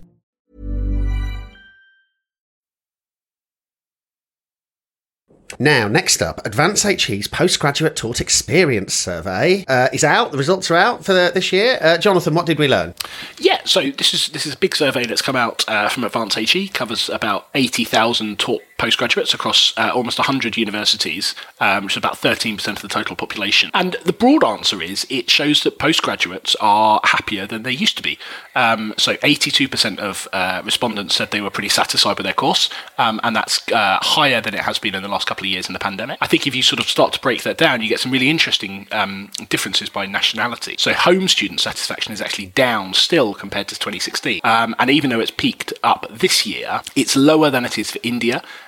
Now, next up, Advance H E's Postgraduate Taught Experience Survey uh, is out. The results are out for the, this year. Uh, Jonathan, what did we learn? Yeah, so this is this is a big survey that's come out uh, from Advance H E. Covers about eighty thousand taught postgraduates across uh, almost one hundred universities, um, which is about thirteen percent of the total population. And the broad answer is it shows that postgraduates are happier than they used to be. Um, so eighty-two percent of uh, respondents said they were pretty satisfied with their course, um, and that's uh, higher than it has been in the last couple of years in the pandemic. I think if you sort of start to break that down, you get some really interesting um, differences by nationality. So home student satisfaction is actually down still compared to twenty sixteen. Um, and even though it's peaked up this year, it's lower than it is for India,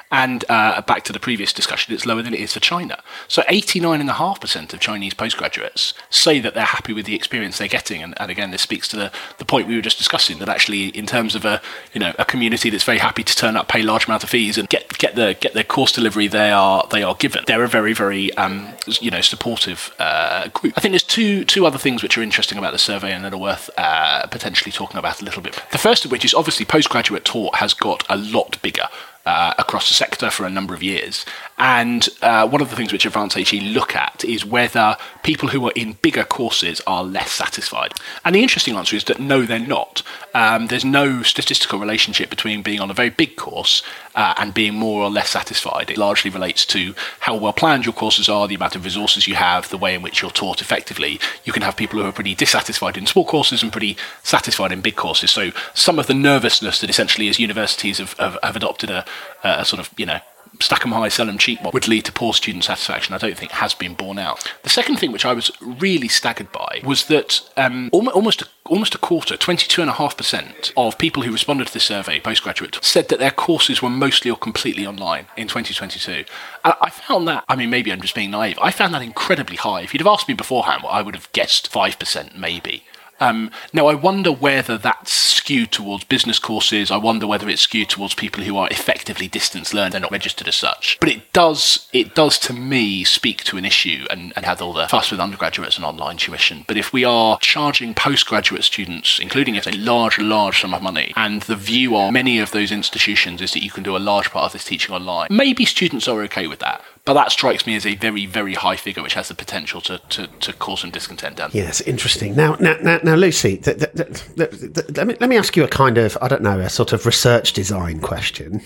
And uh, back to the previous discussion, it's lower than it is for China. So eighty-nine point five percent of Chinese postgraduates say that they're happy with the experience they're getting. And, and again, this speaks to the, the point we were just discussing, that actually in terms of a you know a community that's very happy to turn up, pay large amount of fees and get get the get their course delivery they are they are given, they're a very, very um, you know supportive uh, group. I think there's two two other things which are interesting about the survey and that are worth uh, potentially talking about a little bit. The first of which is obviously postgraduate taught has got a lot bigger Uh, across the sector for a number of years. And uh, one of the things which Advance H E look at is whether people who are in bigger courses are less satisfied. And the interesting answer is that no, they're not. Um, there's no statistical relationship between being on a very big course uh, and being more or less satisfied. It largely relates to how well planned your courses are, the amount of resources you have, the way in which you're taught effectively. You can have people who are pretty dissatisfied in small courses and pretty satisfied in big courses. So some of the nervousness that essentially as universities have, have, have adopted a Uh, sort of, you know, stack 'em high, sell 'em cheap would lead to poor student satisfaction, I don't think has been borne out. The second thing which I was really staggered by was that um, almost, almost a quarter, twenty-two point five percent of people who responded to this survey, postgraduate, said that their courses were mostly or completely online in twenty twenty-two. And I found that, I mean, maybe I'm just being naive, I found that incredibly high. If you'd have asked me beforehand, well, I would have guessed five percent maybe. Um, now, I wonder whether that's skewed towards business courses. I wonder whether it's skewed towards people who are effectively distance learned. They're not registered as such. But it does, it does to me, speak to an issue and, and have all the fuss with undergraduates and online tuition. But if we are charging postgraduate students, including if a large, large sum of money, and the view of many of those institutions is that you can do a large part of this teaching online, maybe students are okay with that. But that strikes me as a very, very high figure, which has the potential to, to, to cause some discontent down. Yes, interesting. Now, now, now, now Lucy, th- th- th- th- th- let me let me ask you a kind of, I don't know, a sort of research design question.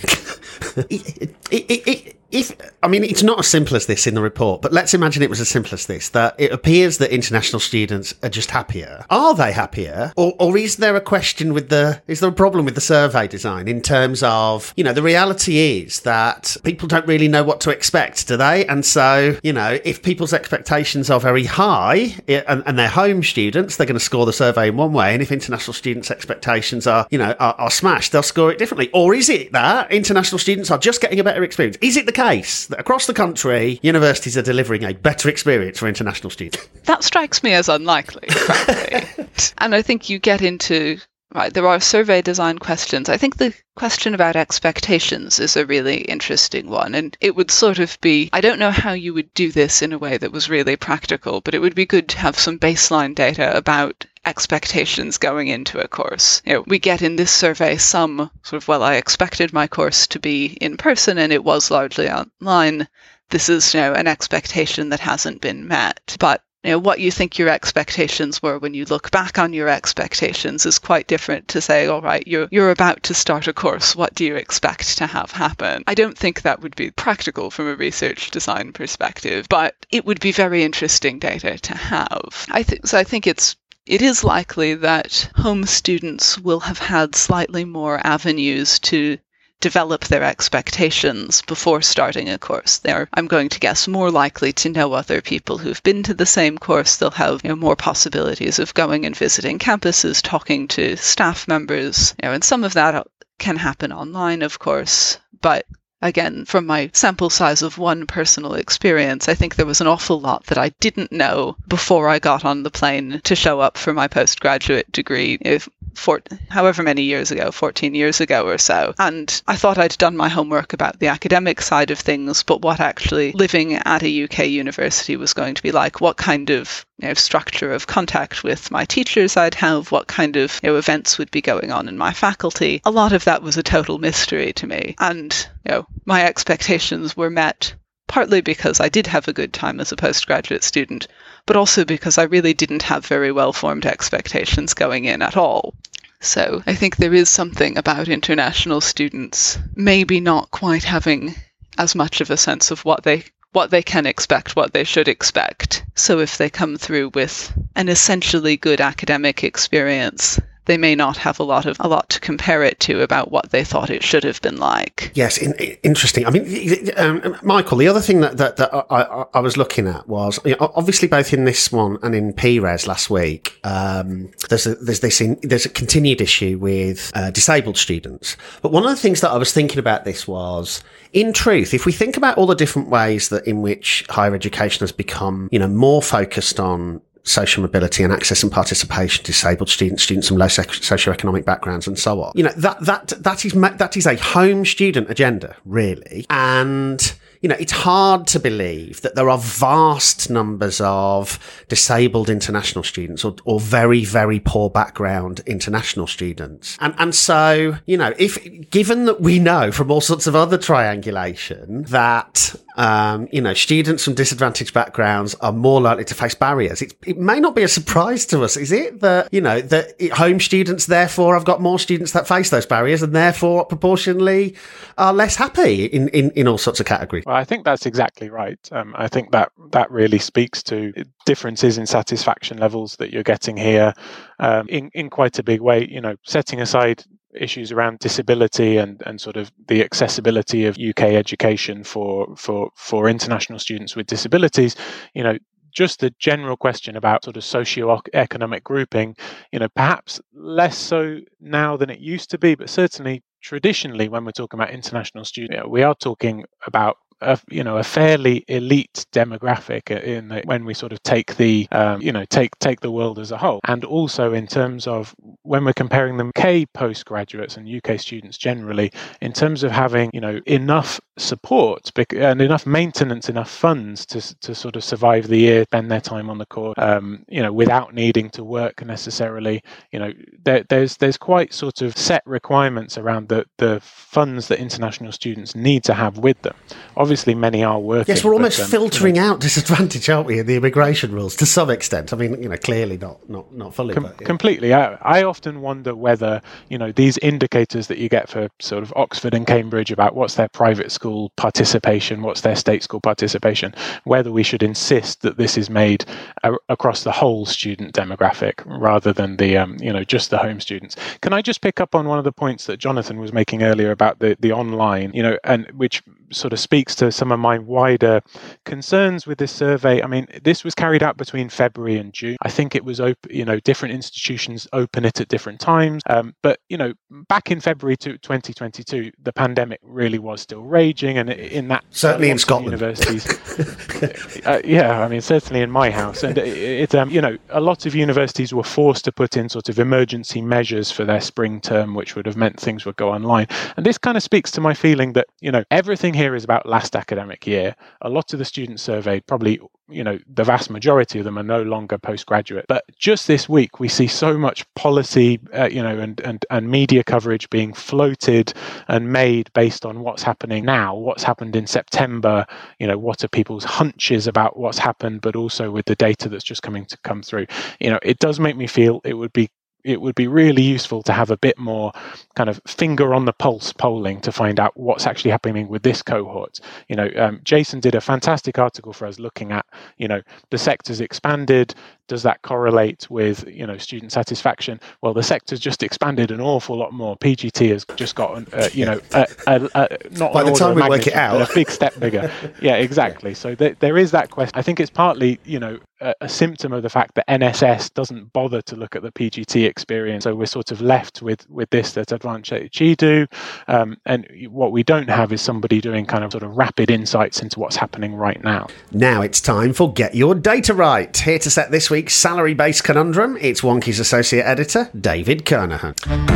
it, it, it, it, if I mean, it's not as simple as this in the report, but let's imagine it was as simple as this, that it appears that international students are just happier. Are they happier? Or, or is there a question with the, is there a problem with the survey design in terms of, you know, the reality is that people don't really know what to expect, do they? And so, you know, if people's expectations are very high and, and they're home students, they're going to score the survey in one way. And if international students' expectations are, you know, are, are smashed, they'll score it differently. Or is it that international students are just getting a better experience? Is it the case that across the country, universities are delivering a better experience for international students? That strikes me as unlikely, frankly. And I think you get into, right, there are survey design questions. I think the question about expectations is a really interesting one. And it would sort of be, I don't know how you would do this in a way that was really practical, but it would be good to have some baseline data about expectations going into a course. You know, we get in this survey some sort of, well, I expected my course to be in person and it was largely online. This is, you know, an expectation that hasn't been met. But you know, what you think your expectations were when you look back on your expectations is quite different to say, all right, you're you're about to start a course. What do you expect to have happen? I don't think that would be practical from a research design perspective, but it would be very interesting data to have. I think so. I think it's It is likely that home students will have had slightly more avenues to develop their expectations before starting a course. They're, I'm going to guess, more likely to know other people who've been to the same course. They'll have, you know, more possibilities of going and visiting campuses, talking to staff members, you know, and some of that can happen online, of course, but again, from my sample size of one personal experience, I think there was an awful lot that I didn't know before I got on the plane to show up for my postgraduate degree, if, for, however many years ago, fourteen years ago or so. And I thought I'd done my homework about the academic side of things, but what actually living at a U K university was going to be like, what kind of you know, structure of contact with my teachers I'd have, what kind of you know, events would be going on in my faculty. A lot of that was a total mystery to me. And you know, my expectations were met partly because I did have a good time as a postgraduate student, but also because I really didn't have very well-formed expectations going in at all. So I think there is something about international students maybe not quite having as much of a sense of what they what they can expect, what they should expect. So if they come through with an essentially good academic experience, they may not have a lot of a lot to compare it to about what they thought it should have been like. Yes, in, interesting. I mean, um, Michael, the other thing that, that, that I, I, I was looking at was, you know, obviously both in this one and in P R E S last week, um, there's a, there's this in, there's a continued issue with uh, disabled students. But one of the things that I was thinking about this was, in truth, if we think about all the different ways that in which higher education has become, you know, more focused on social mobility and access and participation, disabled students, students from low socioeconomic backgrounds, and so on. You know, that that that is that is a home student agenda, really, and you know, it's hard to believe that there are vast numbers of disabled international students or, or very, very poor background international students. And, and so, you know, if, given that we know from all sorts of other triangulation that, um, you know, students from disadvantaged backgrounds are more likely to face barriers, it, it may not be a surprise to us, is it? That, you know, that home students, therefore, have got more students that face those barriers and therefore proportionally are less happy in, in, in all sorts of categories. Well, I think that's exactly right. Um, I think that that really speaks to differences in satisfaction levels that you're getting here um, in, in quite a big way. You know, setting aside issues around disability and, and sort of the accessibility of U K education for, for, for international students with disabilities, you know, just the general question about sort of socio-economic grouping, you know, perhaps less so now than it used to be, but certainly traditionally when we're talking about international students, you know, we are talking about A, you know, a fairly elite demographic in the, when we sort of take the, um, you know, take take the world as a whole, and also in terms of when we're comparing them U K postgraduates and U K students generally, in terms of having, you know, enough support and enough maintenance, enough funds to to sort of survive the year, spend their time on the course, um, you know, without needing to work necessarily. You know, there, there's there's quite sort of set requirements around the the funds that international students need to have with them. Obviously, Obviously, many are working. Yes, we're almost but, um, filtering you know, out disadvantage, aren't we, in the immigration rules to some extent? I mean, you know, clearly not not, not fully. Com- but, yeah. Completely. I, I often wonder whether, you know, these indicators that you get for sort of Oxford and Cambridge about what's their private school participation, what's their state school participation, whether we should insist that this is made a- across the whole student demographic rather than the, um, you know, just the home students. Can I just pick up on one of the points that Jonathan was making earlier about the, the online, you know, and which sort of speaks to some of my wider concerns with this survey. I mean, this was carried out between February and June. I think it was open, you know, different institutions open it at different times. Um, but, you know, back in February to twenty twenty-two, the pandemic really was still raging. And in that, certainly in Scotland, universities, uh, yeah, I mean, certainly in my house. And it, it um, you know, a lot of universities were forced to put in sort of emergency measures for their spring term, which would have meant things would go online. And this kind of speaks to my feeling that, you know, everything here is about last academic year. A lot of the students surveyed, probably, you know, the vast majority of them are no longer postgraduate. But just this week, we see so much policy, uh, you know, and, and, and media coverage being floated and made based on what's happening now, what's happened in September, you know, what are people's hunches about what's happened, but also with the data that's just coming to come through. You know, it does make me feel it would be it would be really useful to have a bit more kind of finger on the pulse polling to find out what's actually happening with this cohort. You know, um, Jason did a fantastic article for us looking at, you know, the sector's expanded. Does that correlate with, you know, student satisfaction? Well, the sector's just expanded an awful lot more. P G T has just gotten, uh, you know, a, a, a, not by an the time we work it but out, a big step bigger. Yeah, exactly. So th- there is that question. I think it's partly, you know, a, a symptom of the fact that N S S doesn't bother to look at the P G T experience. So we're sort of left with with this that Advanced H E do, um, and what we don't have is somebody doing kind of sort of rapid insights into what's happening right now. Now it's time for Get Your Data Right. Here to set this week's salary-based conundrum, it's Wonky's associate editor, David Kernahan.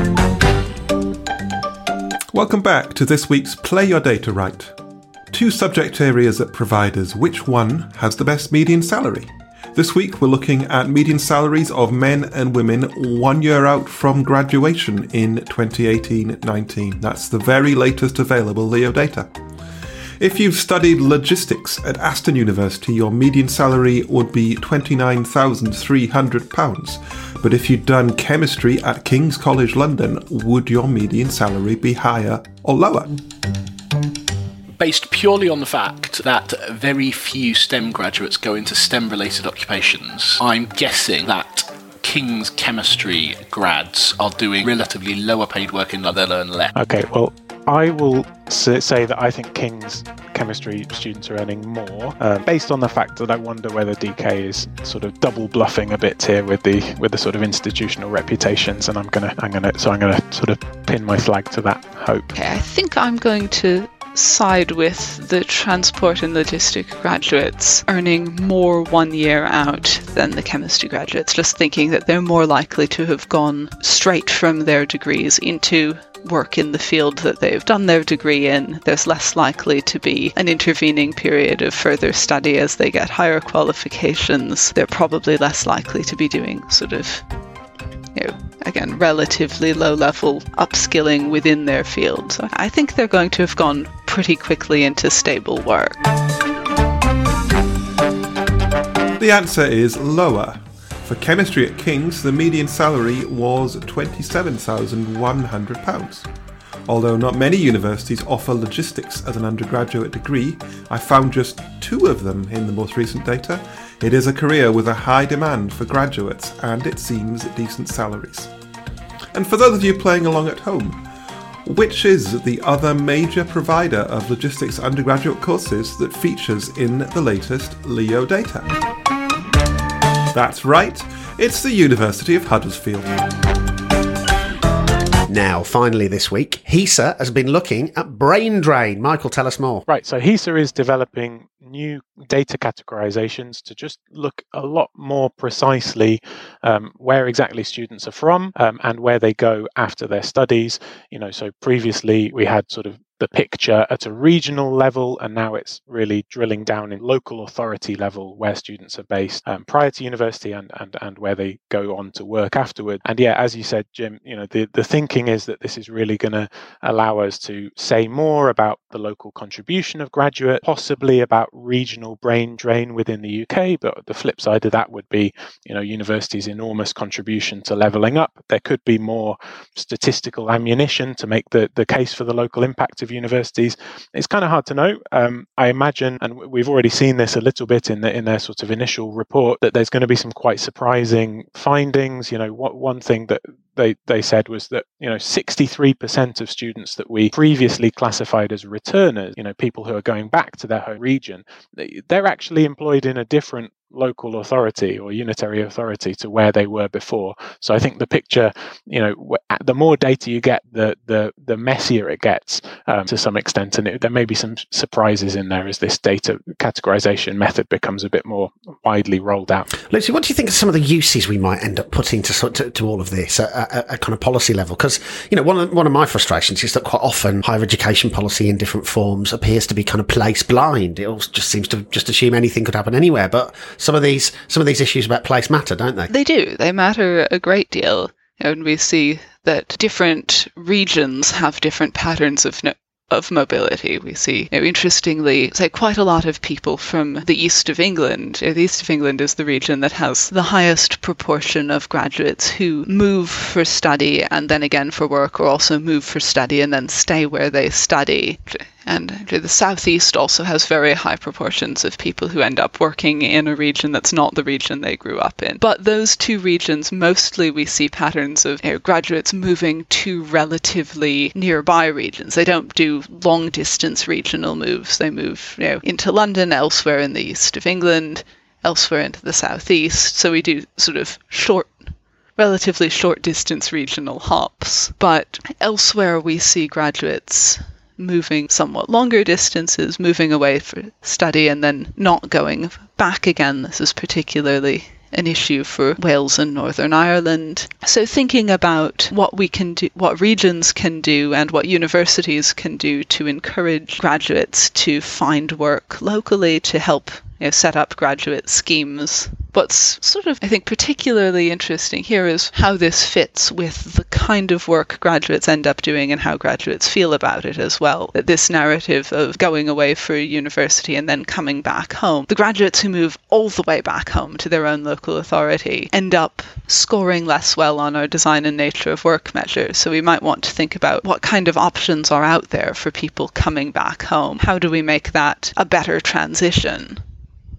Welcome back to this week's Play Your Data Right. Two subject areas at providers. Which one has the best median salary? This week we're looking at median salaries of men and women one year out from graduation in twenty eighteen nineteen. That's the very latest available Leo data. If you've studied logistics at Aston University, your median salary would be twenty-nine thousand three hundred pounds. But if you'd done chemistry at King's College London, would your median salary be higher or lower? Based purely on the fact that very few STEM graduates go into STEM-related occupations, I'm guessing that King's chemistry grads are doing relatively lower paid work in that they learn less. Okay, well, I will say that I think King's chemistry students are earning more, uh, based on the fact that I wonder whether D K is sort of double bluffing a bit here with the with the sort of institutional reputations, and I'm gonna I'm gonna so I'm gonna sort of pin my flag to that hope. Okay, I think I'm going to side with the transport and logistic graduates earning more one year out than the chemistry graduates, just thinking that they're more likely to have gone straight from their degrees into work in the field that they've done their degree in. There's less likely to be an intervening period of further study as they get higher qualifications. They're probably less likely to be doing sort of, you know, again, relatively low-level upskilling within their field. So I think they're going to have gone pretty quickly into stable work. The answer is lower. For chemistry at King's, the median salary was twenty-seven thousand one hundred pounds. Although not many universities offer logistics as an undergraduate degree, I found just two of them in the most recent data. It is a career with a high demand for graduates, and it seems decent salaries. And for those of you playing along at home, which is the other major provider of logistics undergraduate courses that features in the latest Leo data? That's right, it's the University of Huddersfield. Now, finally this week, HESA has been looking at brain drain. Michael, tell us more. Right, so HESA is developing new data categorizations to just look a lot more precisely um, where exactly students are from um, and where they go after their studies. You know, so previously we had sort of the picture at a regional level, and now it's really drilling down in local authority level where students are based um, prior to university and, and, and where they go on to work afterward. And yeah, as you said, Jim, you know, the, the thinking is that this is really going to allow us to say more about the local contribution of graduate, possibly about regional brain drain within the U K, but the flip side of that would be, you know, universities' enormous contribution to levelling up. There could be more statistical ammunition to make the, the case for the local impact of universities. It's kind of hard to know. Um, I imagine, and we've already seen this a little bit in the, in their sort of initial report, that there's going to be some quite surprising findings. You know, what one thing that they they said was that, you know, sixty-three percent of students that we previously classified as returners, you know, people who are going back to their home region, they're actually employed in a different local authority or unitary authority to where they were before. So I think the picture, you know, the more data you get, the the the messier it gets um, to some extent, and it, there may be some surprises in there as this data categorization method becomes a bit more widely rolled out. Lucy, what do you think of some of the uses we might end up putting to to, to all of this at, at, at kind of policy level? Because, you know, one of one of my frustrations is that quite often higher education policy in different forms appears to be kind of place blind. It all just seems to just assume anything could happen anywhere, but some of these some of these issues about place matter, don't they? They do. They matter a great deal. And we see that different regions have different patterns of no- of mobility. We see, you know, interestingly, say quite a lot of people from the east of England. The east of England is the region that has the highest proportion of graduates who move for study and then again for work, or also move for study and then stay where they study. And the southeast also has very high proportions of people who end up working in a region that's not the region they grew up in. But those two regions, mostly we see patterns of, you know, graduates moving to relatively nearby regions. They don't do long distance regional moves. They move, you know, into London, elsewhere in the east of England, elsewhere into the southeast. So we do sort of short relatively short distance regional hops. But elsewhere we see graduates moving somewhat longer distances, moving away for study and then not going back again. This is particularly an issue for Wales and Northern Ireland. So thinking about what we can do, what regions can do and what universities can do to encourage graduates to find work locally, to help, you know, set up graduate schemes. What's sort of, I think, particularly interesting here is how this fits with the kind of work graduates end up doing and how graduates feel about it as well. That this narrative of going away for university and then coming back home, the graduates who move all the way back home to their own local authority end up scoring less well on our design and nature of work measures. So we might want to think about what kind of options are out there for people coming back home. How do we make that a better transition?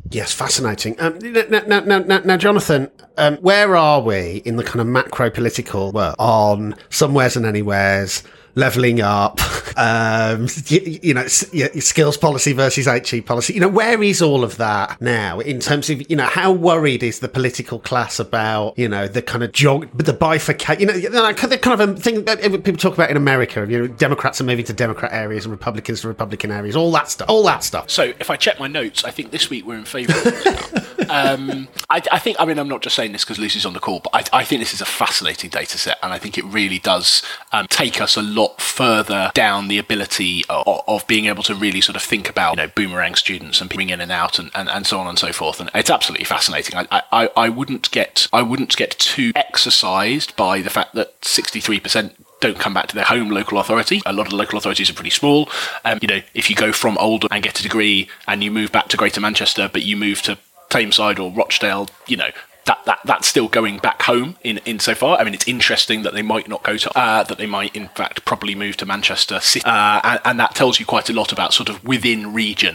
Yes, fascinating. Um, now, now, now, now, now, Jonathan, um, where are we in the kind of macro political world on somewheres and anywheres, levelling up, um, you, you know, s- skills policy versus H E policy? You know, where is all of that now in terms of, you know, how worried is the political class about, you know, the kind of jog, the bifurcate, you know, the kind of a thing that people talk about in America, you know, Democrats are moving to Democrat areas and Republicans to Republican areas, all that stuff, all that stuff. So if I check my notes, I think this week we're in favour of it. um, I, I think, I mean, I'm not just saying this because Lucy's on the call, but I, I think this is a fascinating data set, and I think it really does um, take us a lot further down the ability of, of being able to really sort of think about, you know, boomerang students and being in and out and, and, and so on and so forth. And it's absolutely fascinating. I, I, I wouldn't get I wouldn't get too exercised by the fact that sixty-three percent don't come back to their home local authority. A lot of the local authorities are pretty small. Um, you know, if you go from Oldham and get a degree and you move back to Greater Manchester, but you move to Tameside or Rochdale, you know, That, that that's still going back home in insofar. I mean, it's interesting that they might not go to, uh, that they might in fact probably move to Manchester City, uh, and, and that tells you quite a lot about sort of within region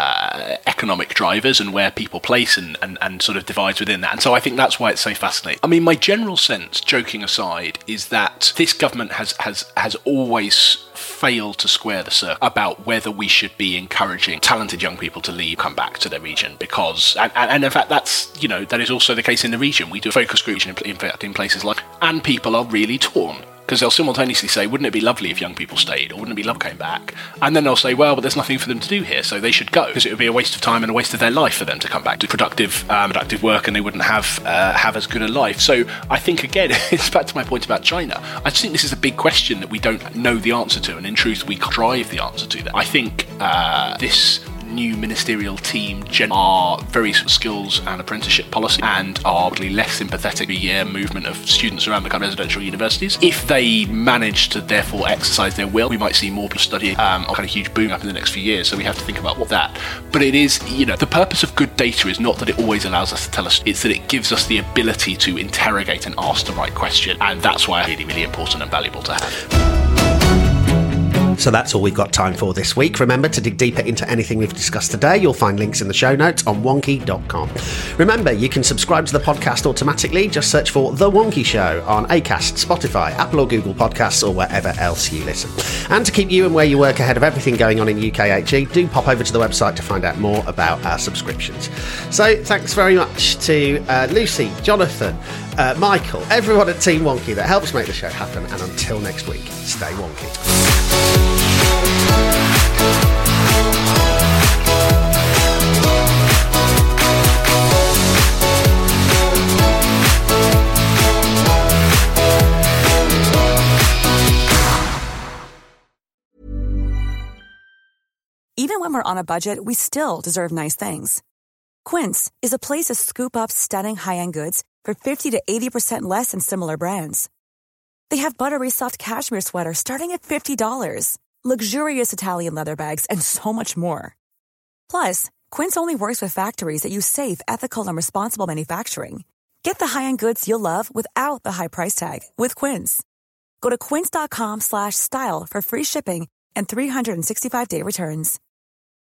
uh, economic drivers and where people place and, and, and sort of divides within that. And so I think that's why it's so fascinating. I mean, my general sense, joking aside, is that this government has has has always failed to square the circle about whether we should be encouraging talented young people to leave, come back to their region, because, and, and, and in fact, that's, you know, that is also the case in the region. We do a focus group in, in fact in places like, and people are really torn. Because they'll simultaneously say, wouldn't it be lovely if young people stayed, or wouldn't it be lovely came back? And then they'll say, well, but there's nothing for them to do here, so they should go, because it would be a waste of time and a waste of their life for them to come back to productive, um, productive work, and they wouldn't have uh, have as good a life. So I think, again, it's back to my point about China. I just think this is a big question that we don't know the answer to, and in truth, we can't drive the answer to that. I think uh, this new ministerial team gen- are very skills and apprenticeship policy and are probably less sympathetic to the year movement of students around the kind of residential universities. If they manage to therefore exercise their will, we might see more people studying um, a kind of huge boom up in the next few years, so we have to think about what that. But it is, you know, the purpose of good data is not that it always allows us to tell us, it's that it gives us the ability to interrogate and ask the right question, and that's why it's really, really important and valuable to have. So that's all we've got time for this week. Remember to dig deeper into anything we've discussed today. You'll find links in the show notes on wonky dot com. Remember, you can subscribe to the podcast automatically. Just search for The Wonky Show on Acast, Spotify, Apple or Google Podcasts, or wherever else you listen. And to keep you and where you work ahead of everything going on in U K H E, do pop over to the website to find out more about our subscriptions. So thanks very much to uh, Lucy, Jonathan, uh, Michael, everyone at Team Wonky that helps make the show happen. And until next week, stay wonky. Even when we're on a budget, we still deserve nice things. Quince is a place to scoop up stunning high-end goods for fifty to eighty percent less than similar brands. They have buttery soft cashmere sweaters starting at fifty dollars, luxurious Italian leather bags, and so much more. Plus, Quince only works with factories that use safe, ethical, and responsible manufacturing. Get the high-end goods you'll love without the high price tag with Quince. Go to quince dot com slash style for free shipping and three sixty-five day returns.